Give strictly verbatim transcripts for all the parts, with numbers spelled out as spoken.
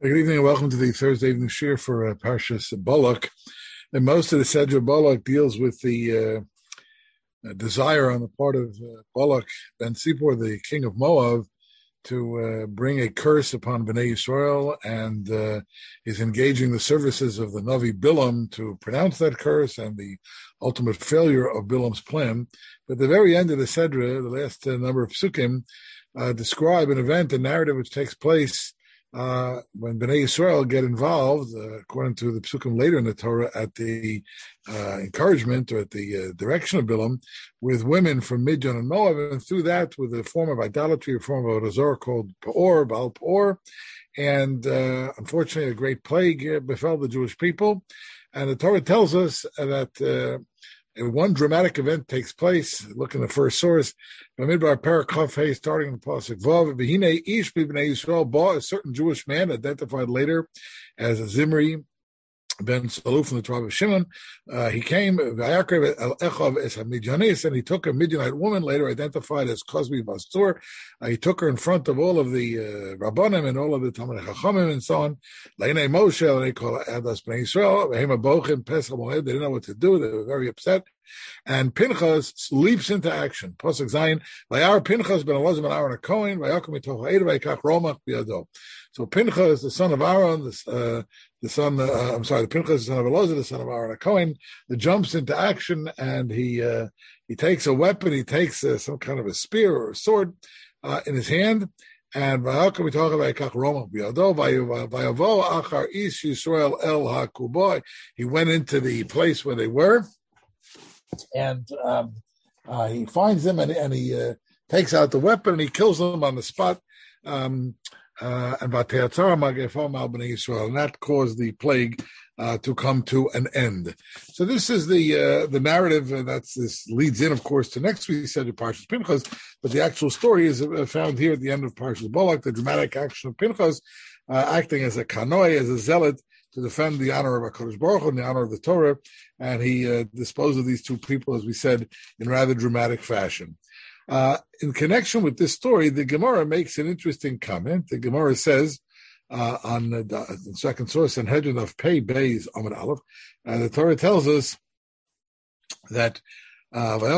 Good evening and welcome to the Thursday evening shir for uh, Parshas Balak. And most of the Sedra Balak deals with the uh, desire on the part of uh, Balak ben Zippor, the king of Moab, to uh, bring a curse upon Bnei Yisrael, and uh, is engaging the services of the Navi Bilam to pronounce that curse and the ultimate failure of Bilam's plan. But at the very end of the Sedra, the last uh, number of psukim, uh, describe an event, a narrative which takes place Uh, when Bnei Yisrael get involved, uh, according to the Psukim later in the Torah, at the uh, encouragement or at the uh, direction of Bilam, with women from Midian and Moab, and through that, with a form of idolatry, a form of Azor called Peor, Baal Peor, and uh, unfortunately, a great plague uh, befell the Jewish people. And the Torah tells us that uh, one dramatic event takes place. Look in the first source. Bamidbar Parakaf Hey, starting in Pasuk Vav. V'hinei ish b'nei Yisrael ba, a certain Jewish man identified later as a Zimri ben Saluf from the tribe of Shimon. Uh, he came, V'ayakrev el Echav es HaMidyanis, and he took a Midianite woman, later identified as Cosbi Bastur. Uh, he took her in front of all of the uh, Rabbanim and all of the Talmidei Chachamim and so on. Leinei Moshe, and they call Adas Bnei Yisrael. V'hem Abochim Pesach Moed. They didn't know what to do. They were very upset. And Pinchas leaps into action. Pasuk Zayin, Vayar Pinchas ben Elazar ben Aaron HaKohen, Vayakom mitoch ha'ed vayikach romach biyado. So Pinchas, the son of Aaron, the, uh, the son, uh, I'm sorry, the Pinchas, the son of Elazar, the son of Aaron HaKohen, that jumps into action, and he uh, he takes a weapon, he takes uh, some kind of a spear or a sword uh, in his hand, and Vayakom mitoch vayikach romach biyado, Vayavo achar ish Yisrael el ha'kuboy. He went into the place where they were, and um, uh, he finds them, and, and he uh, takes out the weapon, and he kills them on the spot. Um, uh, and and that caused the plague uh, to come to an end. So this is the uh, the narrative, and that's this leads in, of course, to next week's Seder Parshas Pinchas. But the actual story is uh, found here at the end of Parshas Balak, the dramatic action of Pinchas, uh, acting as a kanoi, as a zealot, to defend the honor of HaKadosh Baruch Hu and the honor of the Torah, and he uh, disposed of these two people, as we said, in rather dramatic fashion. Uh, in connection with this story, the Gemara makes an interesting comment. The Gemara says, uh, on the, the second source, Sanhedrin of Pei Beis Amud Aleph, uh, the Torah tells us that Uh, the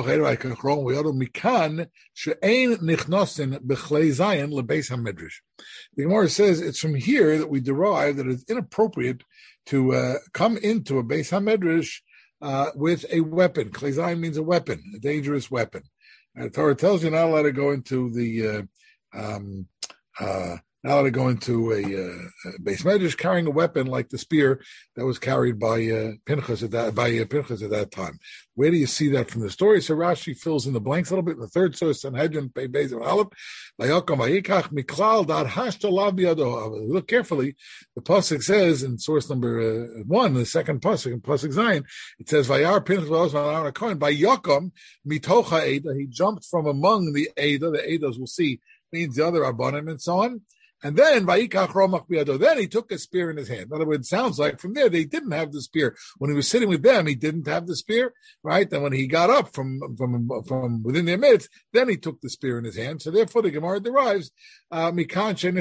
Gemara says it's from here that we derive that it's inappropriate to uh, come into a Beis HaMedrash uh, with a weapon. Klei Zayin means a weapon, a dangerous weapon. And the Torah tells you not allowed to go into the uh, um, uh, not allowed to go into a, uh, a Beis Medrash carrying a weapon like the spear that was carried by uh, Pinchas at that by uh, Pinchas at that time. Where do you see that from the story? So Rashi fills in the blanks a little bit. In the third source, Sanhedrin, Pei Beis Amud Aleph, Vayakom vayikach miklal dad hashta lav biyado. Look carefully. The pasuk says in source number uh, one, the second pasuk in pasuk Zayin, it says Vayar Pinchas v'Elazar ben Aaron HaKohen Vayakom mitoch ha'eda. He jumped from among the Eda. The Edas we'll see means the other Rabbanim and so on. And then, Vayikach Romach Biyado, then he took a spear in his hand. In other words, it sounds like from there, they didn't have the spear. When he was sitting with them, he didn't have the spear, right? And when he got up from, from, from within their midst, then he took the spear in his hand. So therefore, the Gemara derives, uh, you're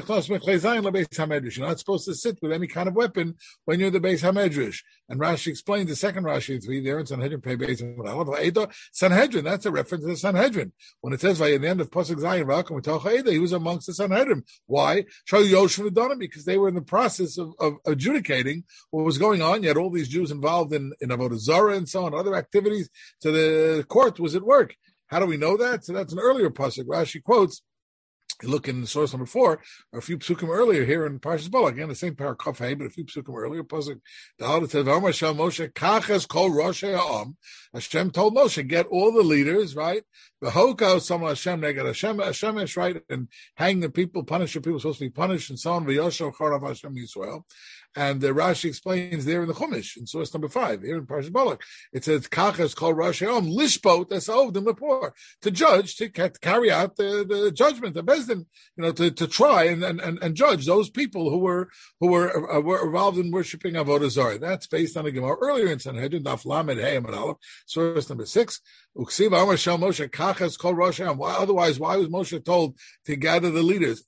not supposed to sit with any kind of weapon when you're the Beis HaMedrash. And Rashi explains the second Rashi three there in Sanhedrin, Pei Beis Amud Aleph, Sanhedrin, that's a reference to the Sanhedrin. When it says, at the end of Pasuk Zayin, he was amongst the Sanhedrin. Why? Because they were in the process of, of adjudicating what was going on. You had all these Jews involved in, in Avodah Zarah and so on, other activities. So the court was at work. How do we know that? So that's an earlier pasuk. Rashi quotes, you look in source number four, or a few psukim earlier here in Parshas Balak, again, the same paragraph, but a few psukim earlier, pasuk, Moshe, Kachas kol Roshei ha'am. Hashem told Moshe, get all the leaders, right? V'hokah some Hashem neged Hashem, Hashem is right, and hang the people, punish the people supposed to be punished, and so on. V'yoshav charav Hashem Yisrael. And uh, Rashi explains there in the Chumash, in source number five, here in Parshas Balak, it says, Kachas kol Roshei ha'am, lishbot esavdim lepor, to judge, to carry out the, the judgment, the bezin. Bezdin, you know, to, to try and, and, and judge those people who were who were, uh, were involved in worshiping Avodah Zarah. That's based on a Gemara earlier in Sanhedrin, Daf Lamed Hey Amud Aleph, source number six. Uksiva Amar Shel Moshe Kachas Kol Rosh Hashem. Why otherwise? Why was Moshe told to gather the leaders?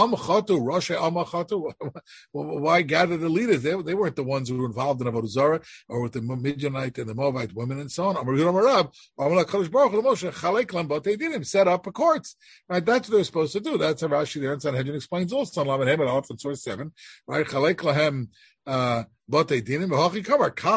Why gather the leaders? They, they weren't the ones who were involved in Avodah Zarah or with the Midianite and the Moabite women and so on. Amar Yudam Arab, Amar Kadosh Baruch Hu Moshe Chalek Lam, but they didn't set up a courts. Right? That's what they're supposed to do. That's how Rashi there in Sanhedrin explains also on Lamed Hey Aleph in source seven. Right? Chalek Lahem. Uh, you had a lot of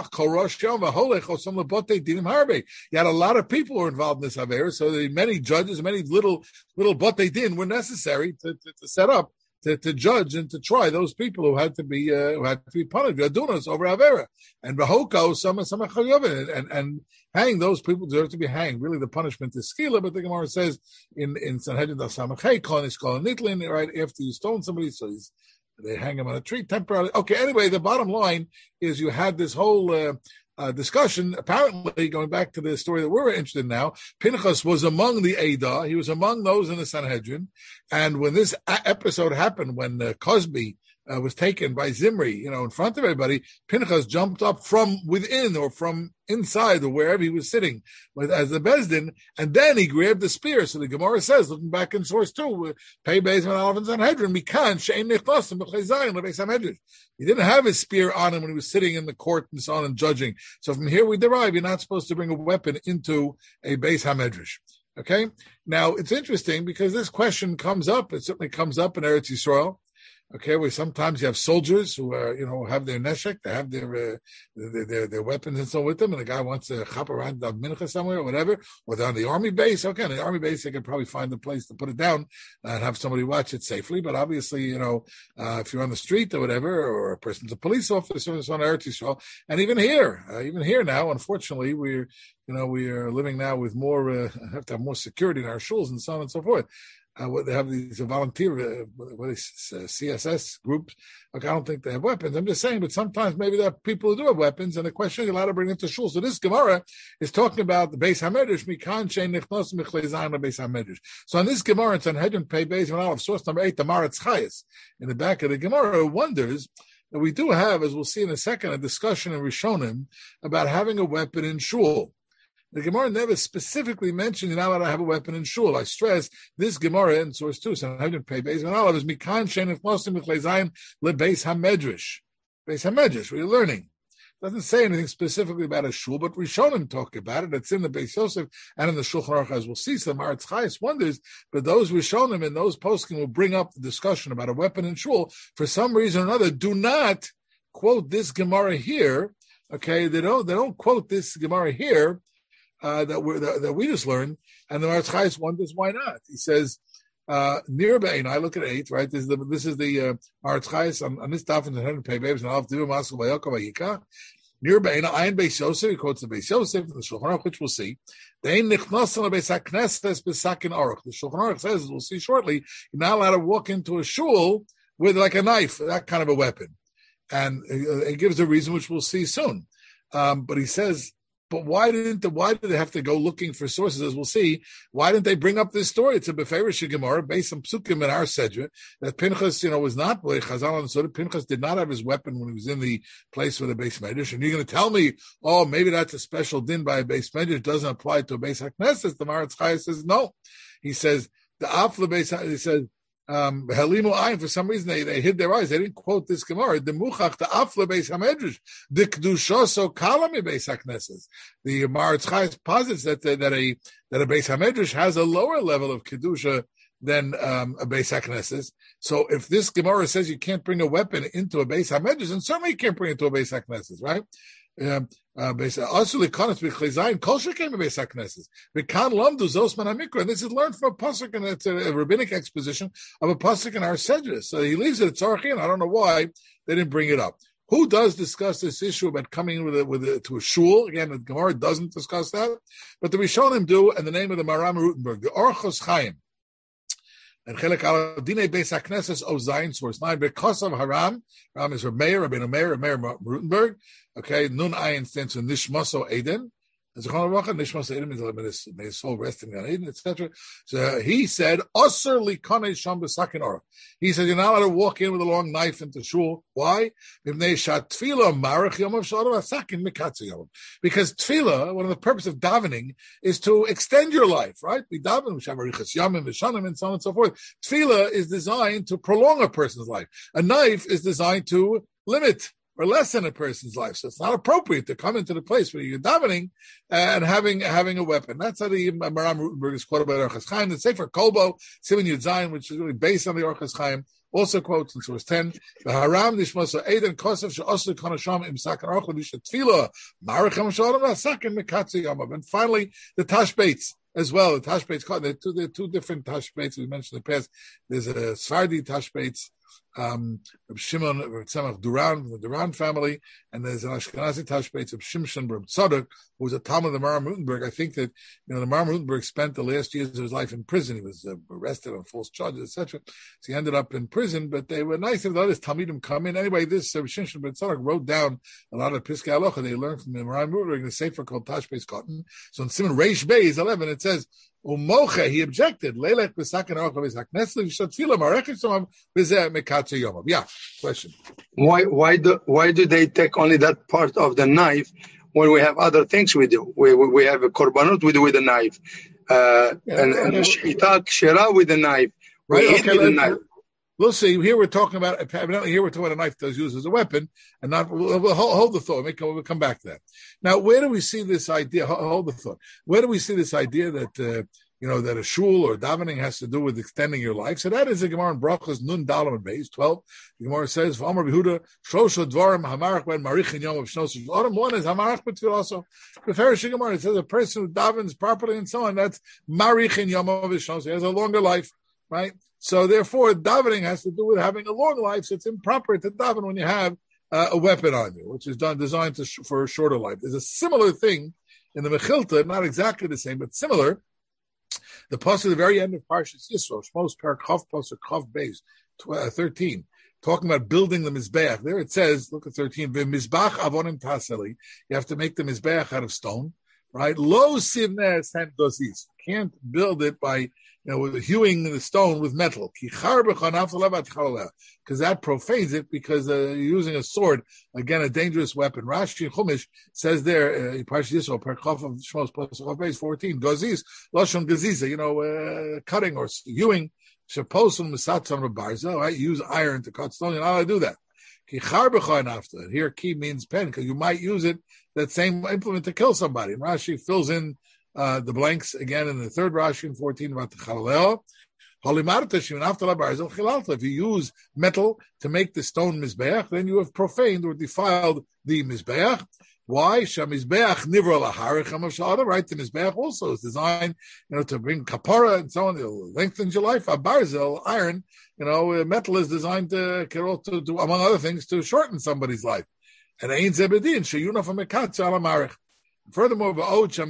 people who were involved in this Avera, so the many judges, many little little Botei Din were necessary to, to, to set up, to, to judge and to try those people who had to be uh, who had to be punished, Adunas over Avera, and Bahoko, some some and and and hang those people deserve to be hanged. Really, the punishment is skila, but the Gemara says in in Sanhedrin Dasamachei, Kol Nishkol Nitlin, right after you stone somebody, so he's. They hang him on a tree temporarily. Okay, anyway, the bottom line is you had this whole uh, uh, discussion. Apparently, going back to the story that we're interested in now, Pinchas was among the Eidah. He was among those in the Sanhedrin. And when this a- episode happened, when uh, Cosby uh, was taken by Zimri, you know, in front of everybody, Pinchas jumped up from within or from inside or wherever he was sitting with, as the Bezdin, and then he grabbed the spear. So the Gemara says, looking back in source two, Pei Beis and Aleph and Sanhedrin, Mikan she'ein nechnasim b'chlei zayin lebeis hamedrash. He didn't have his spear on him when he was sitting in the court and so on and judging. So from here we derive you're not supposed to bring a weapon into a Beis Hamedrash. Okay? Now, it's interesting because this question comes up. It certainly comes up in Eretz Yisrael. Okay, where sometimes you have soldiers who are, you know, have their neshek, they have their, uh, their, their their weapons and so with them, and the guy wants to chop around the mincha somewhere or whatever, or they're on the army base. Okay, on the army base, they can probably find a place to put it down and have somebody watch it safely. But obviously, you know, uh, if you're on the street or whatever, or a person's a police officer, it's on Eretz Yisrael, and even here, uh, even here now, unfortunately, we're, you know, we are living now with more, uh, have to have more security in our shuls and so on and so forth. Uh, they have these volunteer, uh, what is uh, C S S groups. Like, I don't think they have weapons. I'm just saying, but sometimes maybe there are people who do have weapons, and the question is allowed to bring into shul. So this Gemara is talking about the Beis Hamedrash. Mikan she'ein nechnos michlei zayin lebeis Hamedrash. So on this Gemara, it's on Sanhedrin Pei Beis and Aleph, source number eight, the Maratz Chayes. In the back of the Gemara, wonders that we do have, as we'll see in a second, a discussion in Rishonim about having a weapon in shul. The Gemara never specifically mentioned you're not allowed to have a weapon in shul. I stress this Gemara in source two, Sanhedrin Pei Beis and Aleph, is Mikan she'ein nechnos michlei zayin lebeis Hamedrash. Beis Hamedrash, what are you learning? It doesn't say anything specifically about a shul, but Rishonim talk about it. It's in the Beis Yosef and in the Shulchan Aruch, as we'll see. So the Maratz Chayes wonders, but those Rishonim and those poskim will bring up the discussion about a weapon in shul. For some reason or another, do not quote this Gemara here. Okay, they don't. They don't quote this Gemara here. Uh, that, we that, that we just learned, and the Maratz Chayes wonders why not. He says, uh, near Bein, I look at eight, right? This is the, this is the uh, Maratz Chayes on, on this daf in the Sanhedrin Pei Beis, and I'll have to do Maskul Vayokah Vayika. Near Bein, Ayin Beis Yosef, he quotes the Beis Yosef, the Shulchan Aruch, which we'll see. They nichnasan lebeis hakneses b'sakin aruch. The Shulchan Aruch says, we'll see shortly, you're not allowed to walk into a shul with like a knife, that kind of a weapon. And uh, it gives a reason, which we'll see soon. Um, but he says, But why didn't the, why did they have to go looking for sources? As we'll see, why didn't they bring up this story? It's a beferish Gemara based on psukim in our Sedra that Pinchas, you know, was not Chazal and so Pinchas did not have his weapon when he was in the place with a Beis Medrash. And you're going to tell me, oh, maybe that's a special din by a Beis Medrash, doesn't apply to a Beis Hakneses. The Maratz Chayes says no. He says the Afla Beis. He says. Um, for some reason they, they hid their eyes. They didn't quote this Gemara. The Muchach, the Afla Beis Hamedrash, the Kedushoso Kalami Beis Hakneses. The Maratz Chayes posits that the, that a that a Beis Hamedrash has a lower level of kedusha than um, a Beis Hakneses. So if this Gemara says you can't bring a weapon into a Beis Hamedrash, then certainly you can't bring it to a Beis Hakneses, right? Um, uh, also, the Konas B'Chleizayin Kolsher came to Beis Hakneses. V'kan Lamdu Zosman HaMikra. And this is learned from a pasuk, and it's a, a rabbinic exposition of a pasuk in our Sedra. So he leaves it at Tzarchi, and I don't know why they didn't bring it up. Who does discuss this issue about coming with a, with a, to a shul? Again, the Gemara doesn't discuss that, but the Rishonim do, and the name of the Maram Rutenberg, the Orchos Chaim. And Chelek al Dinei Beis Hakneses of Zayin, source nine, because of Haram. Haram is Meir, Rabbeinu Meir, Meir Rutenberg. Okay, Nun Ayin stands for Nishmaso Eden. May his soul rest in Gan Eden, et cetera. So he said, "Osir likanei sham b'sakin orach." He said, "You're not allowed to walk in with a long knife into shul. Why? Because tefillah, one of the purposes of davening, is to extend your life, right? We daven, we have arichas yamim, v'shanim, and so on and so forth. Tefillah is designed to prolong a person's life. A knife is designed to limit or lessen a person's life. So it's not appropriate to come into the place where you're davening and having having a weapon. That's how the Maram Rutenberg is quoted by the Orchos Chaim. The Sefer Kolbo, Siman Yud Zayin, which is really based on the Orchos Chaim, also quotes in source ten, the Haram Nishmosa Eden Kosef She'osel Konasham Im Sakan Orchel Visha Tefillah Marachem Shalom Sakan Mikatzi Yamav. And finally, the Tashbates as well. The Tashbates, there are two, there are two different Tashbates we mentioned in the past. There's a Sfardi Tashbates, um, of Shimon, of Duran, the Duran family, and there's an Ashkenazi Tashbates of Shimshon Bar Tzadok, who was a Talmud of the Maram Rutenberg. I think that, you know, the Maram Rutenberg spent the last years of his life in prison. He was uh, arrested on false charges, et cetera. So he ended up in prison, but they were nice if the others Talmidim come in. Anyway, this uh, Shimshon Bar Tzadok wrote down a lot of Piskei Halacha they learned from the Maram Rutenberg in a sefer called Tashbates Cotton. So in Simon Reish Beis eleven, it says, Umocha, he objected. Leilech b'saken orcha b'sak nesli v'shatfila marechim somam b'zeh mekatze yomam. Yeah, question. Why, why do, why do they take only that part of the knife when we have other things we do? We we, we have a korbanot we do with a knife, uh, yeah, and and shita kshera with a knife. We right, eat okay, with a knife. We'll see. Here we're talking about, evidently here we're talking about a knife that's used as a weapon, and not, we'll, we'll hold, hold the thought. We'll, we'll come back to that. Now, where do we see this idea? Hold the thought. Where do we see this idea that, uh, you know, that a shul or davening has to do with extending your life? So that is a Gemara in Brachos Nun Dalam and Beis twelve. The Gemara says, "V'amar Behuda Shlosha Dvarim Hamarach Ben Marichin Yom of Shnos Autumn." One is Hamarach B'Tfil also. The Farish Gemara says a person who davens properly and so on, that's Marichin Yom of Shnos. He has a longer life, right? So therefore, davening has to do with having a long life. So it's improper to daven when you have uh, a weapon on you, which is done designed to sh- for a shorter life. There's a similar thing in the Mechilta, not exactly the same, but similar. The pasuk at the very end of Parshas Yisro, Shmos Parak Chav Pasuk Chav Beis thirteen, talking about building the mizbeach. There it says, look at thirteen, V'mizbach avonim taseli. You have to make the mizbeach out of stone, right? Lo sivnes hand dozis. Can't build it by, you know, hewing the stone with metal. Because that profanes it, because uh, you're using a sword, again, a dangerous weapon. Rashi Chumash says there, uh, Parshas Yisro, Perkov of Shmos, Pasuk Beis fourteen, Gazis, Lashon Gaziza, you know, uh, cutting or hewing, Shaposun Misatzon Barza, right? Use iron to cut stone, you're not allowed to do that. Here, key means pen, because you might use it, that same implement, to kill somebody. And Rashi fills in Uh, the blanks again in the third Rashi in fourteen about the Chalel. If you use metal to make the stone mizbeach, then you have profaned or defiled the mizbeach. Why? Shamizbeach nivra laharichem of shada. Right, the mizbeach also is designed, you know, to bring kapara and so on. It lengthens your life. A barzel, iron, you know, metal is designed to, to, to, among other things, to shorten somebody's life. And ein zebedin sheyuna from mekatz ala marich. Furthermore, right, the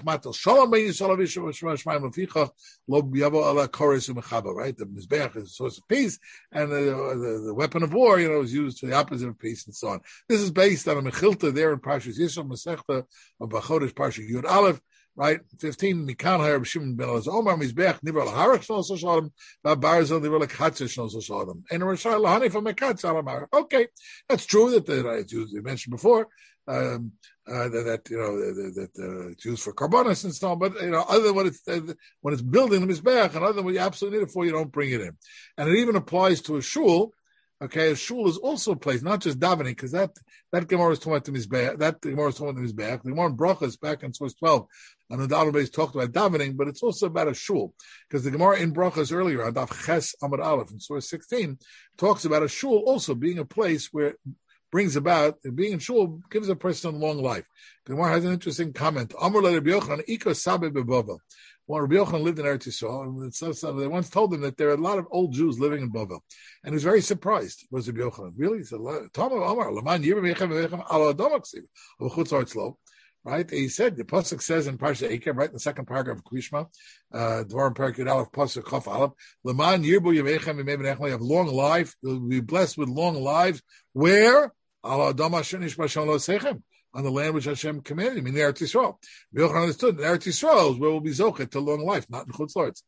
mizbeach is a source of peace, and the, the, the weapon of war, you know, is used for the opposite of peace, and so on. This is based on a mechilta there in Parshas Yisro, Masechta of Bachodesh, Parshas Yud Aleph, right? Fifteen. Mikan Hayar B'Shimon Ben Elazar Omar Mizbeach Nivra L'Harach Shnos Shalom Ba'Barzel Nivra L'Chatzah Shnos Shalom and Rishai Lahani from Mekatz Alamar. Okay, that's true that the right, we mentioned before. Um, uh, that, that you know that, that uh, it's used for carbonas and so on, but you know, other than when it's uh, when it's building the mizbeach, and other than what you absolutely need it for, you don't bring it in. And it even applies to a shul. Okay, a shul is also a place, not just davening, because that that Gemara is talking about the mizbeach. That Gemara is talking about the mizbeach. The Gemara in Brachos back in source twelve, and the database talked about davening, but it's also about a shul, because the Gemara in Brachos earlier, on Daf Ches Amud Aleph in source sixteen, talks about a shul also being a place where brings about, being in shul gives a person a long life. The Gemara has an interesting comment. Amar le Rabbi Yochanan, Ika Sabe beBavel. When Rabbi Yochanan lived in Eretz Yisrael, and so, so they once told him that there are a lot of old Jews living in Bavel. And he was very surprised. Was Rabbi Yochanan? Really? He said, Amar, Laman Yirba Mechem Mechem Ala Adomaksiv, of Chutz Artzlo. Right? He said, the Pasuk says in Parsha Eikev, right in the second paragraph of Krishma, uh, Dvarim Parak Yud Aleph, Pasuk Chaf Aleph, Laman Yirbu Yemechem Yemei Benechem, you have long life, you'll be blessed with long lives. Where? Allah Adama Shenish Bashon Lo Sechem. on the land which Hashem commanded him in the Eretz Yisrael. Rabbi Yochanan understood in Eretz Yisrael is where we'll be zochet to long life, not in Chutz La'aretz.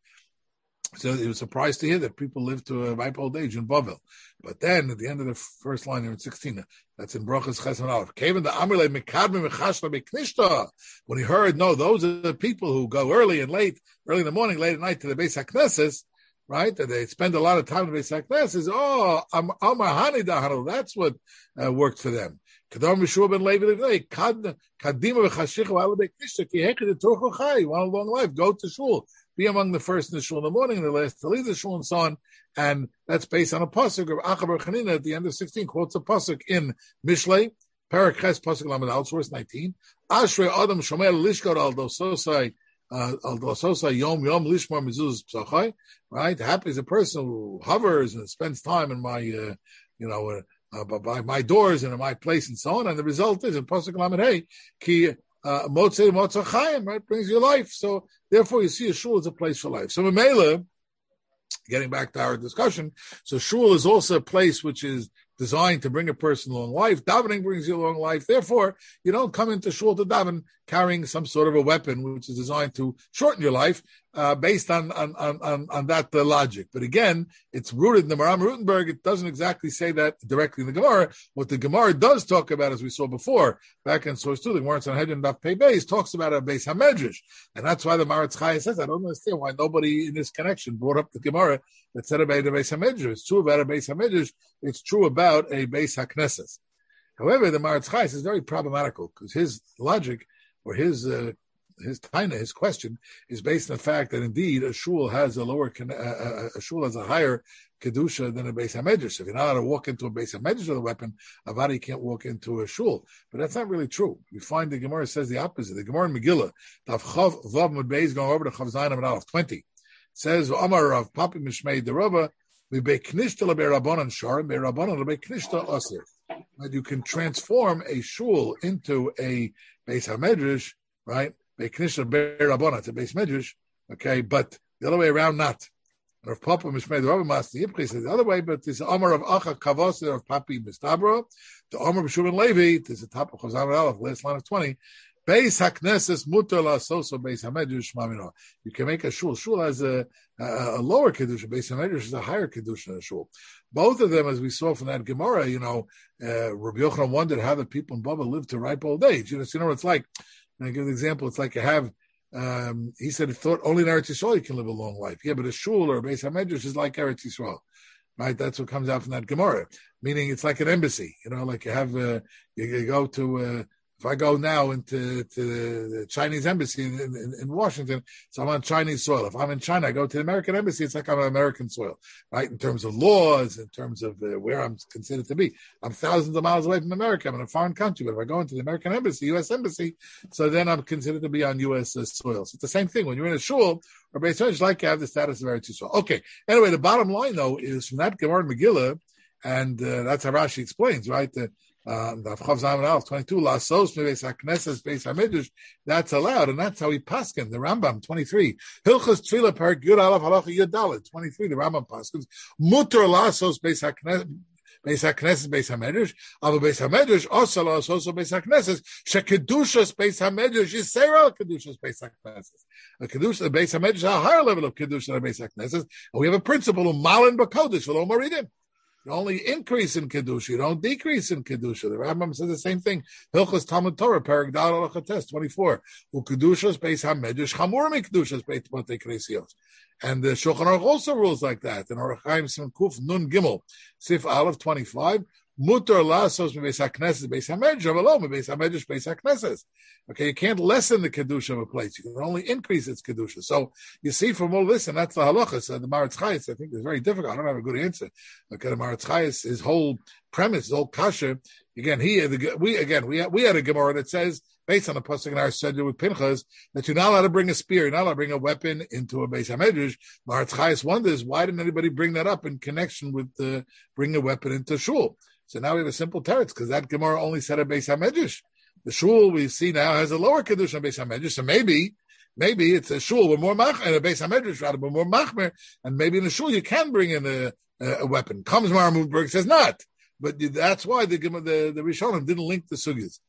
So he was surprised to hear that people live to a ripe old age in Bavel. But then, at the end of the first line here in sixteen, that's in Brachas Chesed Aleph. Kevin the Amrle Mekadme Mechashla Beknishta. When he heard, no, those are the people who go early and late, early in the morning, late at night to the Beis HaKnesses, right? That they spend a lot of time in the Beis HaKnesses. Oh, Amar Hani Dahanu. That's what uh, worked for them. Kadam Yeshua ben Levi Levi. Kadima V'chashicha Ala Beknishta. Ki Heked Torcho Chai. You want a long life? Go to shul. Be among the first in the shul in the morning and the last to leave the shul and so on. And that's based on a pasuk of Achabar Chanina at the end of sixteen, quotes a pasuk in Mishlei, Parak Ches, pasuk Lamed Al, verse nineteen. Ashrei Adam Shomer Lishkar Al Dososai, Al Dososai Yom Yom Lishmar Mezuzah Psachai. Right? Happy is a person who hovers and spends time in my, uh, you know, uh, uh, by my doors and in my place and so on. And the result is in pasuk Lamed Hey, Ki Motzei Motzah Chaim, right? Brings you life. So therefore, you see a shul is a place for life. So Memela, getting back to our discussion, so shul is also a place which is designed to bring a person long life. Davening brings you a long life. Therefore, you don't come into shul to daven carrying some sort of a weapon which is designed to shorten your life uh, based on on on, on that uh, logic. But again, it's rooted in the Maram Rutenberg. It doesn't exactly say that directly in the Gemara. What the Gemara does talk about, as we saw before, back in source two, the Gemara on Hedron Daf Pei Beis talks about a Beis HaMedrash. And that's why the Maharatz Chai says, I don't understand why nobody in this connection brought up the Gemara that said about a Beis HaMedrash. It's true about a Beis HaMedrash. It's true about a Beis HaKnesses. However, the Maharatz Chai is very problematical because his logic or his uh, his taina, his question, is based on the fact that indeed a shul has a lower, uh, a shul has a higher kedusha than a Beis HaMedrash. If you're not allowed to walk into a Beis HaMedrash with a weapon, avadi can't walk into a shul. But that's not really true. We find the Gemara says the opposite. The Gemara in Megillah, Tav Chav Vav Mud Beis, going over to Chav Zayin Amud Aleph twenty, says Amar Rav Papi Mishmei Derova, we be knishta le be'Rabbanan shar, be'Rabbanan le knishta asir. That you can transform a shul into a Beis HaMedrash, right? Be'knishta be'Rabbanan, it's a Beis Medrash, okay, but the other way around, not. Rav Papa Mishmei the Rabbi Master Yipchi says the other way, but this Amar of Acha Kavos of Papi Mistabra, the Amar of Shuvin Levi, this is the top of Chazam Aleph, last line of twenty. Beis HaKnesses mutar la'asoso Beis HaMedrash mamino. You can make a shul. Shul has a, a, a lower kedusha. Beis HaMedrash is a higher kedusha than a shul. Both of them, as we saw from that Gemara, you know, uh, Rabbi Yochanan wondered how the people in Baba live to ripe old age. You know, so you know what it's like. And I give an example. It's like you have. Um, he said he thought only in Eretz Yisrael you can live a long life. Yeah, but a shul or a Beis HaMedrash is like Eretz Yisrael. Right, that's what comes out from that Gemara. Meaning, it's like an embassy. You know, like you have, uh, you, you go to. Uh, If I go now into to the Chinese embassy in, in, in Washington, so I'm on Chinese soil. If I'm in China, I go to the American embassy, it's like I'm on American soil, right? In terms of laws, in terms of uh, where I'm considered to be. I'm thousands of miles away from America. I'm in a foreign country, but if I go into the American embassy, U S embassy, so then I'm considered to be on U S uh, soil. So it's the same thing. When you're in a shul, or Beis HaMedrash, like you have the status of Eretz Yisrael. Okay. Anyway, the bottom line, though, is from that Gemara Megillah, and uh, that's how Rashi explains, right? The, Um, twenty-two, Lasos, Beis HaKnesses, Beis HaMedrash, that's allowed, and that's how he paskin. The Rambam, twenty-three, Hilchos Tefillah, Parak Yud Aleph Halacha Yud Dalet, twenty-three, the Rambam paskins, Mutar Lasos, Beis HaKnesses, Beis HaKnesses, Beis HaMedrash, Ava Beis HaMedrash, also Lasos, Beis HaKnesses, Shekedushas, Beis HaMedrash, Yisrael, Kedushas, Beis HaKnesses. A Kedusha, Beis HaMedrash is a higher level of Kedusha than Beis HaKnesses, and we have a principle of Malin B'Kodesh, V'lo Maridim. You only increase in Kedusha, you don't decrease in Kedusha. The Rambam says the same thing. Hilchos Talmud Torah, Perek Dal Alachates, twenty-four. U'Kedushas Beis HaMedrash, Chamur Mi-Kedushas Beis Botei Knesiyos. And the Shulchan Aruch also rules like that. And Orach Chaim Sim Kuf Nun Gimel, Sif Aleph, twenty-five. Mutar Lasos Beis HaKnesses, Beis HaMedrash, Avalo Beis HaMedrash, Beis HaKnesses. Okay, you can't lessen the Kedusha of a place. You can only increase its Kedusha. So you see from all this, and that's the halachas, uh, the Maharatz Chayes, I think is very difficult. I don't have a good answer. Okay, the Maharatz Chayes, his whole premise, his whole kasha, again, he, the, we, again, we, we had a Gemara that says, based on the pasuk in our Seder with Pinchas, that you're not allowed to bring a spear, you're not allowed to bring a weapon into a Beis HaMedrash. Maharatz Chayes wonders, why didn't anybody bring that up in connection with uh, bringing a weapon into shul? So now we have a simple teretz, because that Gemara only said a Beis HaMedrash. The shul we see now has a lower kedusha than Beis HaMedrash, so maybe, maybe it's a shul with more machmer, and a Beis HaMedrash rather, but more machmer, and maybe in a shul you can bring in a, a weapon. Comes Maharam Rutenberg says not, but that's why the the, the Rishonim didn't link the sugyas.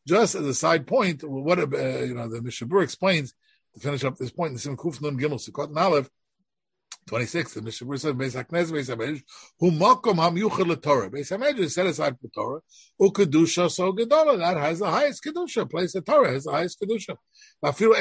Just as a side point, what uh, you know, the Mishnah Berurah explains to finish up this point in the Sim Kuf Nun Gimel Sukkot and Aleph twenty-six. The Mishnah Berurah says, "Beis Hakneses, Beis Hamikdash, hu makom hamyuchad leTorah." Beis Hamikdash is set aside for Torah. Ukedusha so gedola, that has the highest kedusha. Place of Torah has the highest kedusha. Even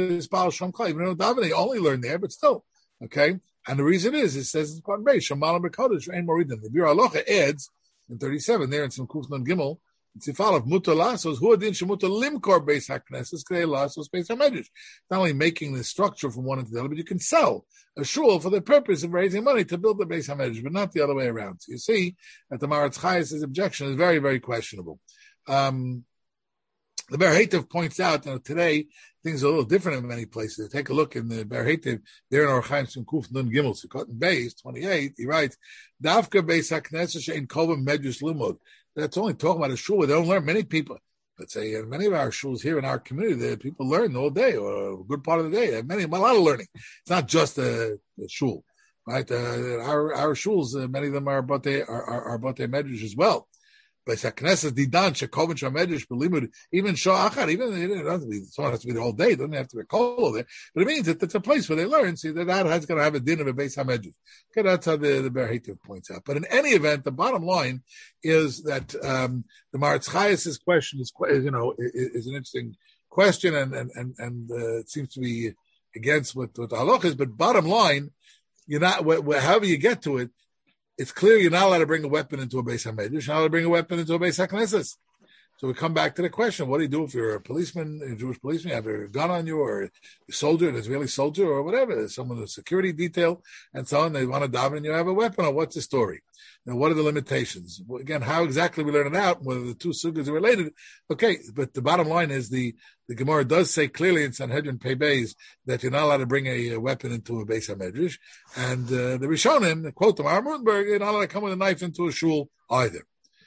though davening, they only learn there, but still, okay. And the reason is, it says in Quran Beis, Shemalam B'Kodesh, Ein Moridim. The Bir Halacha adds in thirty-seven there in some Kuf Nun Gimel. It's if Aleph mutar lasos hu adin shemutar limkor Beis Hakneses k'dei lasos Beis Hamikdash. Not only making the structure from one into the other, but you can sell a shul for the purpose of raising money to build the Beis Hamikdash, but not the other way around. So you see that the Maratz Chayes' objection is very, very questionable. Um, the Ber Heitev points out, you know, today things are a little different in many places. Take a look in the Ber Heitev there in Orach Chaim Sim Kuf Nun Gimel Sukkot and Beis twenty-eight. He writes, "Davka Beis Hakneses she'ein kovim medrash limud." That's only talking about a shul where they don't learn. Many people, let's say, in many of our shuls here in our community, that people learn all day or a good part of the day. They have many, a lot of learning. It's not just a, a shul, right? Uh, our our shuls, uh, many of them are batei are, are, are batei medrash as well. But Hakneses didan shekovin shamedrash b'limud even shah achad, even it doesn't have to be someone has to be the whole day. It doesn't have to be a kol there, but it means that it's a place where they learn. See that that has going to have a din of a beis hamedrash. Okay, that's how the the Ber Heitev points out. But in any event, the bottom line is that um, the Maratz Chayes' question is, you know, is, is an interesting question, and and and, and uh, it seems to be against what what the halach is. But bottom line, you're not wh- wh- however you get to it. It's clear you're not allowed to bring a weapon into a Beis Hamikdash. You're not allowed to bring a weapon into a Beis Hakneses. So we come back to the question: what do you do if you're a policeman, a Jewish policeman, you have a gun on you, or a soldier, an Israeli soldier, or whatever? There's someone in the security detail and so on. They want to daven, and you have a weapon. Or what's the story? Now, what are the limitations? Well, again, how exactly we learn it out, whether the two sugas are related. Okay, but the bottom line is the, the Gemara does say clearly in Sanhedrin Pei Beis that you're not allowed to bring a, a weapon into a Beis Hamedrash. And uh, the Rishonim, quote them, Aharon Rotenberg, you're not allowed to come with a knife into a shul either.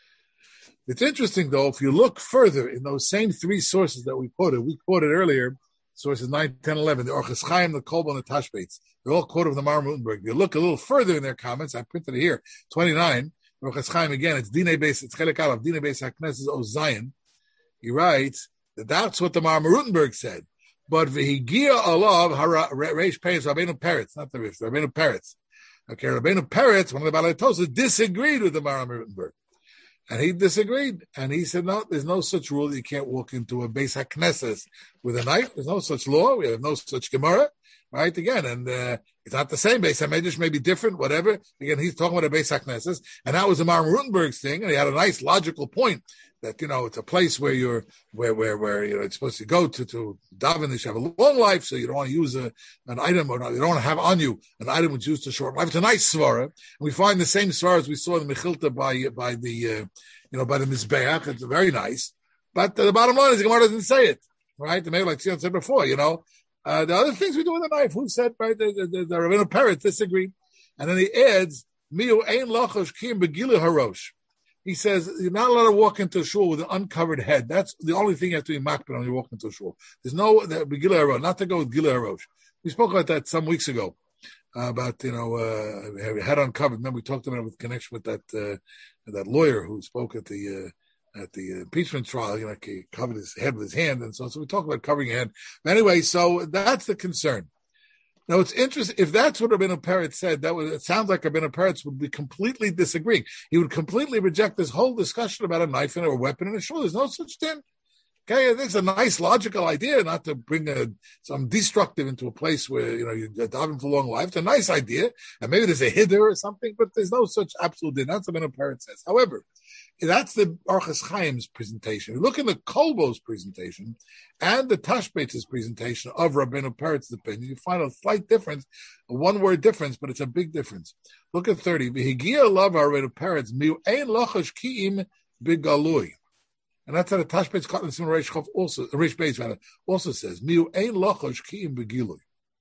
It's interesting, though, if you look further in those same three sources that we quoted, we quoted earlier, sources nine, ten, eleven, the Orchos Chaim, the Kolbo, and the Tashbates. They're all quoted from the Aharon Rotenberg. If you look a little further in their comments, I printed it here, twenty-nine, Orchos Chaim, again, it's Dinei Beis, it's Chelek Aleph, Dinei Beis HaKnesses O Zion. He writes that that's what the Aharon Rotenberg said. But V'higia Alav Reish Peretz, Rabbeinu Peretz, not the Rish, Rabbeinu Peretz. Okay, Rabbeinu Peretz, one of the Balei Tosas, disagreed with the Aharon Rotenberg. And he disagreed. And he said, no, there's no such rule that you can't walk into a Beis HaKnesses with a knife. There's no such law. We have no such Gemara, right? Again, and uh, it's not the same. Beis HaMedrash may be different, whatever. Again, he's talking about a Beis HaKnesses. And that was the Aharon Rotenberg's thing. And he had a nice logical point that, you know, it's a place where you're, where, where, where, you know, it's supposed to go to, to daven. You should have a long life, so you don't want to use a, an item, or not, you don't want to have on you an item which is used to short life. It's a nice svara. And we find the same svara as we saw in the Mechilta by, by the, uh, you know, by the Mizbeach. It's very nice. But uh, the bottom line is the Gemara doesn't say it, right? The Meir, like Sion said before, you know, uh, the other things we do with a knife, who said, right? The, the, the, the Rabbeinu Peretz disagreed. And then he adds, Miu ein lochosh kiyim begilu harosh. He says, you're not allowed to walk into a shul with an uncovered head. That's the only thing you have to be makbid when you walk into a shul. There's no, the, begilu harosh, not to go with gilu harosh. We spoke about that some weeks ago, uh, about, you know, uh, head uncovered. Remember, we talked about it with connection with that, uh, that lawyer who spoke at the, uh, at the impeachment trial, you know, like he covered his head with his hand and so on. So we talk about covering your head. But anyway, so that's the concern. Now, it's interesting. If that's what Rabbeinu Peretz said, that would, it sounds like Rabbeinu Peretz would be completely disagreeing. He would completely reject this whole discussion about a knife and a weapon in a shul. There's no such thing. Okay, I think it's a nice logical idea not to bring a, some destructive into a place where, you know, you're diving for long life. It's a nice idea. And maybe there's a hiddur or something, but there's no such absolute din. That's what Rabbeinu Peretz says. However, that's the Orchos Chaim's presentation. If you look in the Kolbo's presentation and the Tashbet's presentation of Rabbeinu Peretz's opinion, you find a slight difference, a one-word difference, but it's a big difference. Look at thirty. V'higia lav Rabbeinu Peretz miu ein lochosh ki'im bigalui. And that's how the Tashbet's Katan Sim Reish Chof also, Reish Beis rather, also says, miu ein lochosh ki'im begilui.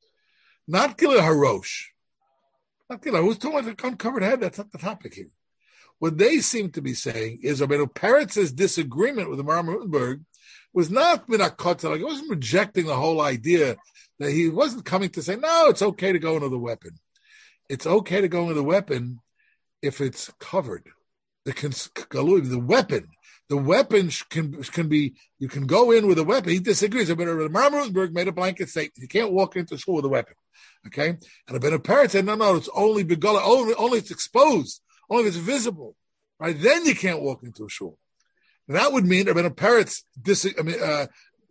Not gilu harosh. Not gilu. Who's talking about the uncovered head? That's not the topic here. What they seem to be saying is Rabbeinu Peretz's disagreement with the Aharon Rotenberg was not minakotza, like he wasn't rejecting the whole idea, that he wasn't coming to say, no, it's okay to go into the weapon. It's okay to go into the weapon if it's covered. the the weapon. The weapon can can be, you can go in with a weapon. He disagrees. But Maram Rutenberg made a blanket statement. You can't walk into school with a weapon. Okay? And Ibn Peretz said, no, no, it's only begala, only, only it's exposed, only if it's visible. Right? Then you can't walk into a shul. That would mean Ibn Peretz dis, I mean, uh,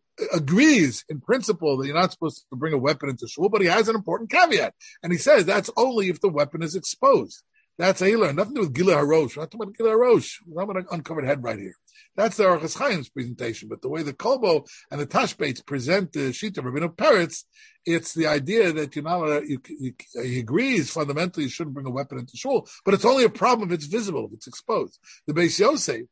agrees in principle that you're not supposed to bring a weapon into shul, but he has an important caveat. And he says that's only if the weapon is exposed. That's a learn. Nothing to do with Gila Harosh. We're not talking about Gila Harosh. We're talking about an uncovered head right here. That's the Orchos Chaim's presentation. But the way the Kolbo and the Tashbates present the Shita of Rabbeinu Peretz, it's the idea that you're not, you, you, he agrees fundamentally you shouldn't bring a weapon into shul, but it's only a problem if it's visible, if it's exposed. The Beis Yosef,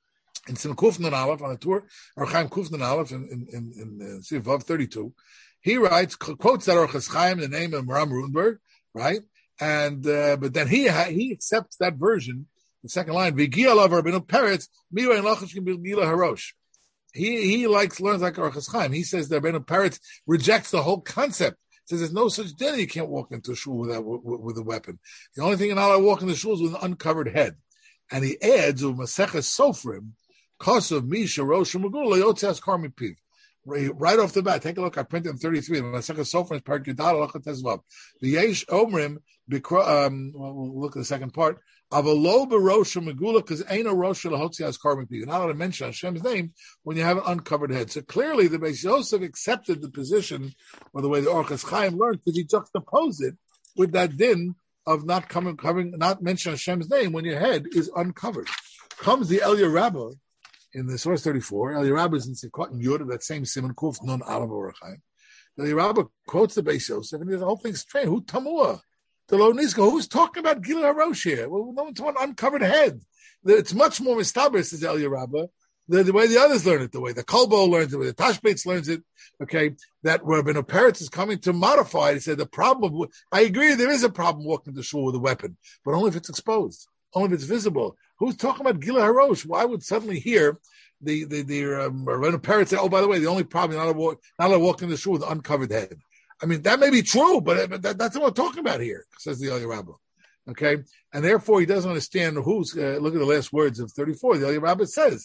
in Sim Kufnan Aleph on the tour, or Chaim Kufnan Aleph in, in, in, in uh, Vav thirty-two, he writes, quotes that Orchos Chaim in the name of Maram Rutenberg, right? And uh, but then he he accepts that version. The second line, V'gia lav Rabbeinu Peretz, miwa en lachash can be Gila Harosh. He he likes learns like Orchos Chaim. He says that Rabbeinu Peretz rejects the whole concept. Says there's no such thing. You can't walk into a shul with that with, with a weapon. The only thing you're not allowed to walk into shul is with an uncovered head. And he adds of Maseches Sofrim, Kosav Misha Rosh Magula Yotzas Karmi Piv. Right off the bat, take a look. I printed in thirty-three. Maseches Sofrim, Part Gedal Lachat Tezvav. The Yesh Omrim. Um, well, we'll look at the second part. Avalo b'rosha megula, because ain't a rosha lahotzias karmi pi. You're not allowed to mention Hashem's name when you have an uncovered head. So clearly, the Beis Yosef accepted the position, or the way the Orchos Chaim learned, because he juxtaposed it with that din of not coming, covering, not mention Hashem's name when your head is uncovered. Comes the Elia Rabbah in the source thirty-four. Elia Rabbah is in Sikot and Yud of that same Simon Kuf non Alav Orchos Chaim. Elia Rabbah quotes the Beis Yosef, and the whole thing's strange. Who tamua? The Lo Nizko, who's talking about Gila Harosh here? Well, no one's one uncovered head. It's much more mistaber, says Elia Rabbah, the, the way the others learn it, the way the Kolbo learns it, the way the Tashbates learns it, okay, that Rabbeinu Peretz is coming to modify it. He said the problem, I agree there is a problem walking to shul with a weapon, but only if it's exposed, only if it's visible. Who's talking about Gila Harosh? Why would suddenly hear the, the, the um, Rabbeinu Peretz say, oh, by the way, the only problem, you're not allowed to walk, walk in the shul with an uncovered head. I mean, that may be true, but, but that, that's what we're talking about here, says the Elia Rabbah. Okay? And therefore, he doesn't understand who's, uh, look at the last words of thirty-four. The Elia Rabbah says,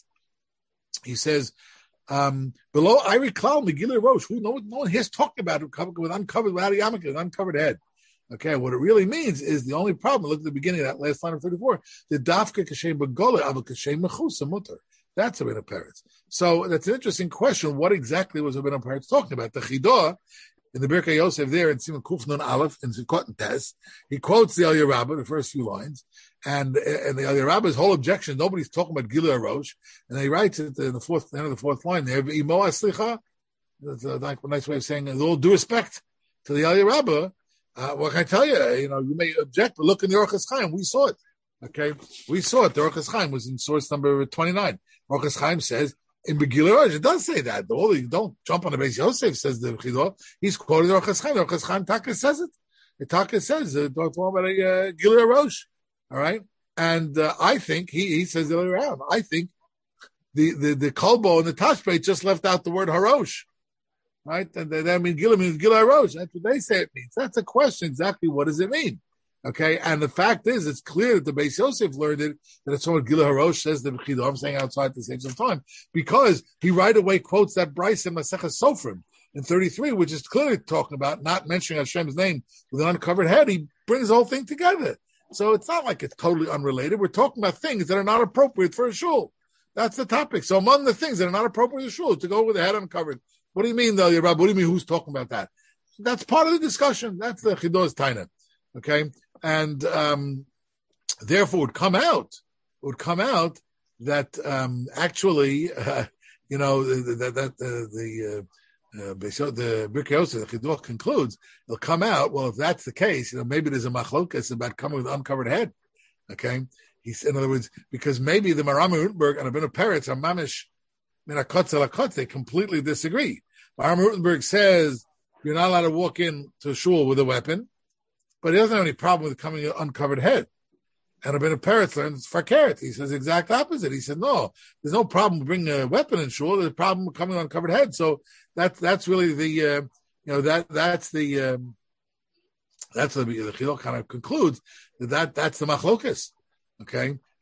he says, um, below Iri Cloud, Megillah Rosh, who no one, no one here's talking about it with uncovered, without a yarmulke, an uncovered head. Okay, what it really means is the only problem, look at the beginning of that last line of thirty-four, the Dafka Kashem Begola, Ava Kashem Mechusa Mutter. That's Rabbeinu Peretz. So that's an interesting question. What exactly was Rabbeinu Peretz talking about? The Chidah, in the Birkei Yosef there in Simon Kuf Nun Aleph in Zikot and Tes, he quotes the Elia Rabbah, the first few lines, and and the Elia Rabbah's whole objection, nobody's talking about Gila Harosh, and he writes it in the fourth end of the fourth line there, Imo Aslicha, that's a nice way of saying, with all due respect to the Elia Rabbah, uh, what can I tell you? You know, you may object, but look in the Orchos Chaim, we saw it. Okay, we saw it. The Orchos Chaim was in source number twenty-nine. Orchos Chaim says, in Megillah Rosh, it does say that. All you don't jump on the Beis Yosef, says the Chidah. He's quoting the Orchos Chaim. The Orchos Chaim Taka says it. The Taka says, uh, don't talk about a uh, Megillah Rosh. All right? And uh, I think, he, he says the other way around. I think the, the, the Kolbo and the Tashbeit just left out the word Harosh. Right? And that means Megillah means Megillah Rosh. That's what they say it means. That's a question. Exactly what does it mean? Okay, and the fact is, it's clear that the Beis Yosef learned it, that it's what Gila Harosh says the Chidah. I'm saying outside at the same time, because he right away quotes that Bryce in Maseches Sofrim in thirty-three, which is clearly talking about not mentioning Hashem's name with an uncovered head. He brings the whole thing together. So it's not like it's totally unrelated. We're talking about things that are not appropriate for a shul. That's the topic. So among the things that are not appropriate for a shul, to go with the head uncovered. What do you mean, though, Rabbi? What do you mean, who's talking about that? That's part of the discussion. That's the Chidah's Taina. Okay? And um, therefore, it would come out, it would come out that um, actually, uh, you know, that, that uh, the uh, uh, the Birkei Yosef, the Chidah concludes, it'll come out. Well, if that's the case, you know, maybe there's a machlokas about coming with an uncovered head. Okay, he's in other words, because maybe the Maram Rutenberg and Rabbeinu Peretz are mamish minakotz alakotz. They completely disagree. Maram Rutenberg says you're not allowed to walk in to a shul with a weapon. But he doesn't have any problem with coming with an uncovered head. And Rabbeinu Peretz learns fakert. He says the exact opposite. He said, no, there's no problem with bringing a weapon in shul. There's a problem with coming with an uncovered head. So that's that's really the, uh, you know, that that's the, um, that's the, the Chidah kind of concludes that, that that's the machlokas. Okay.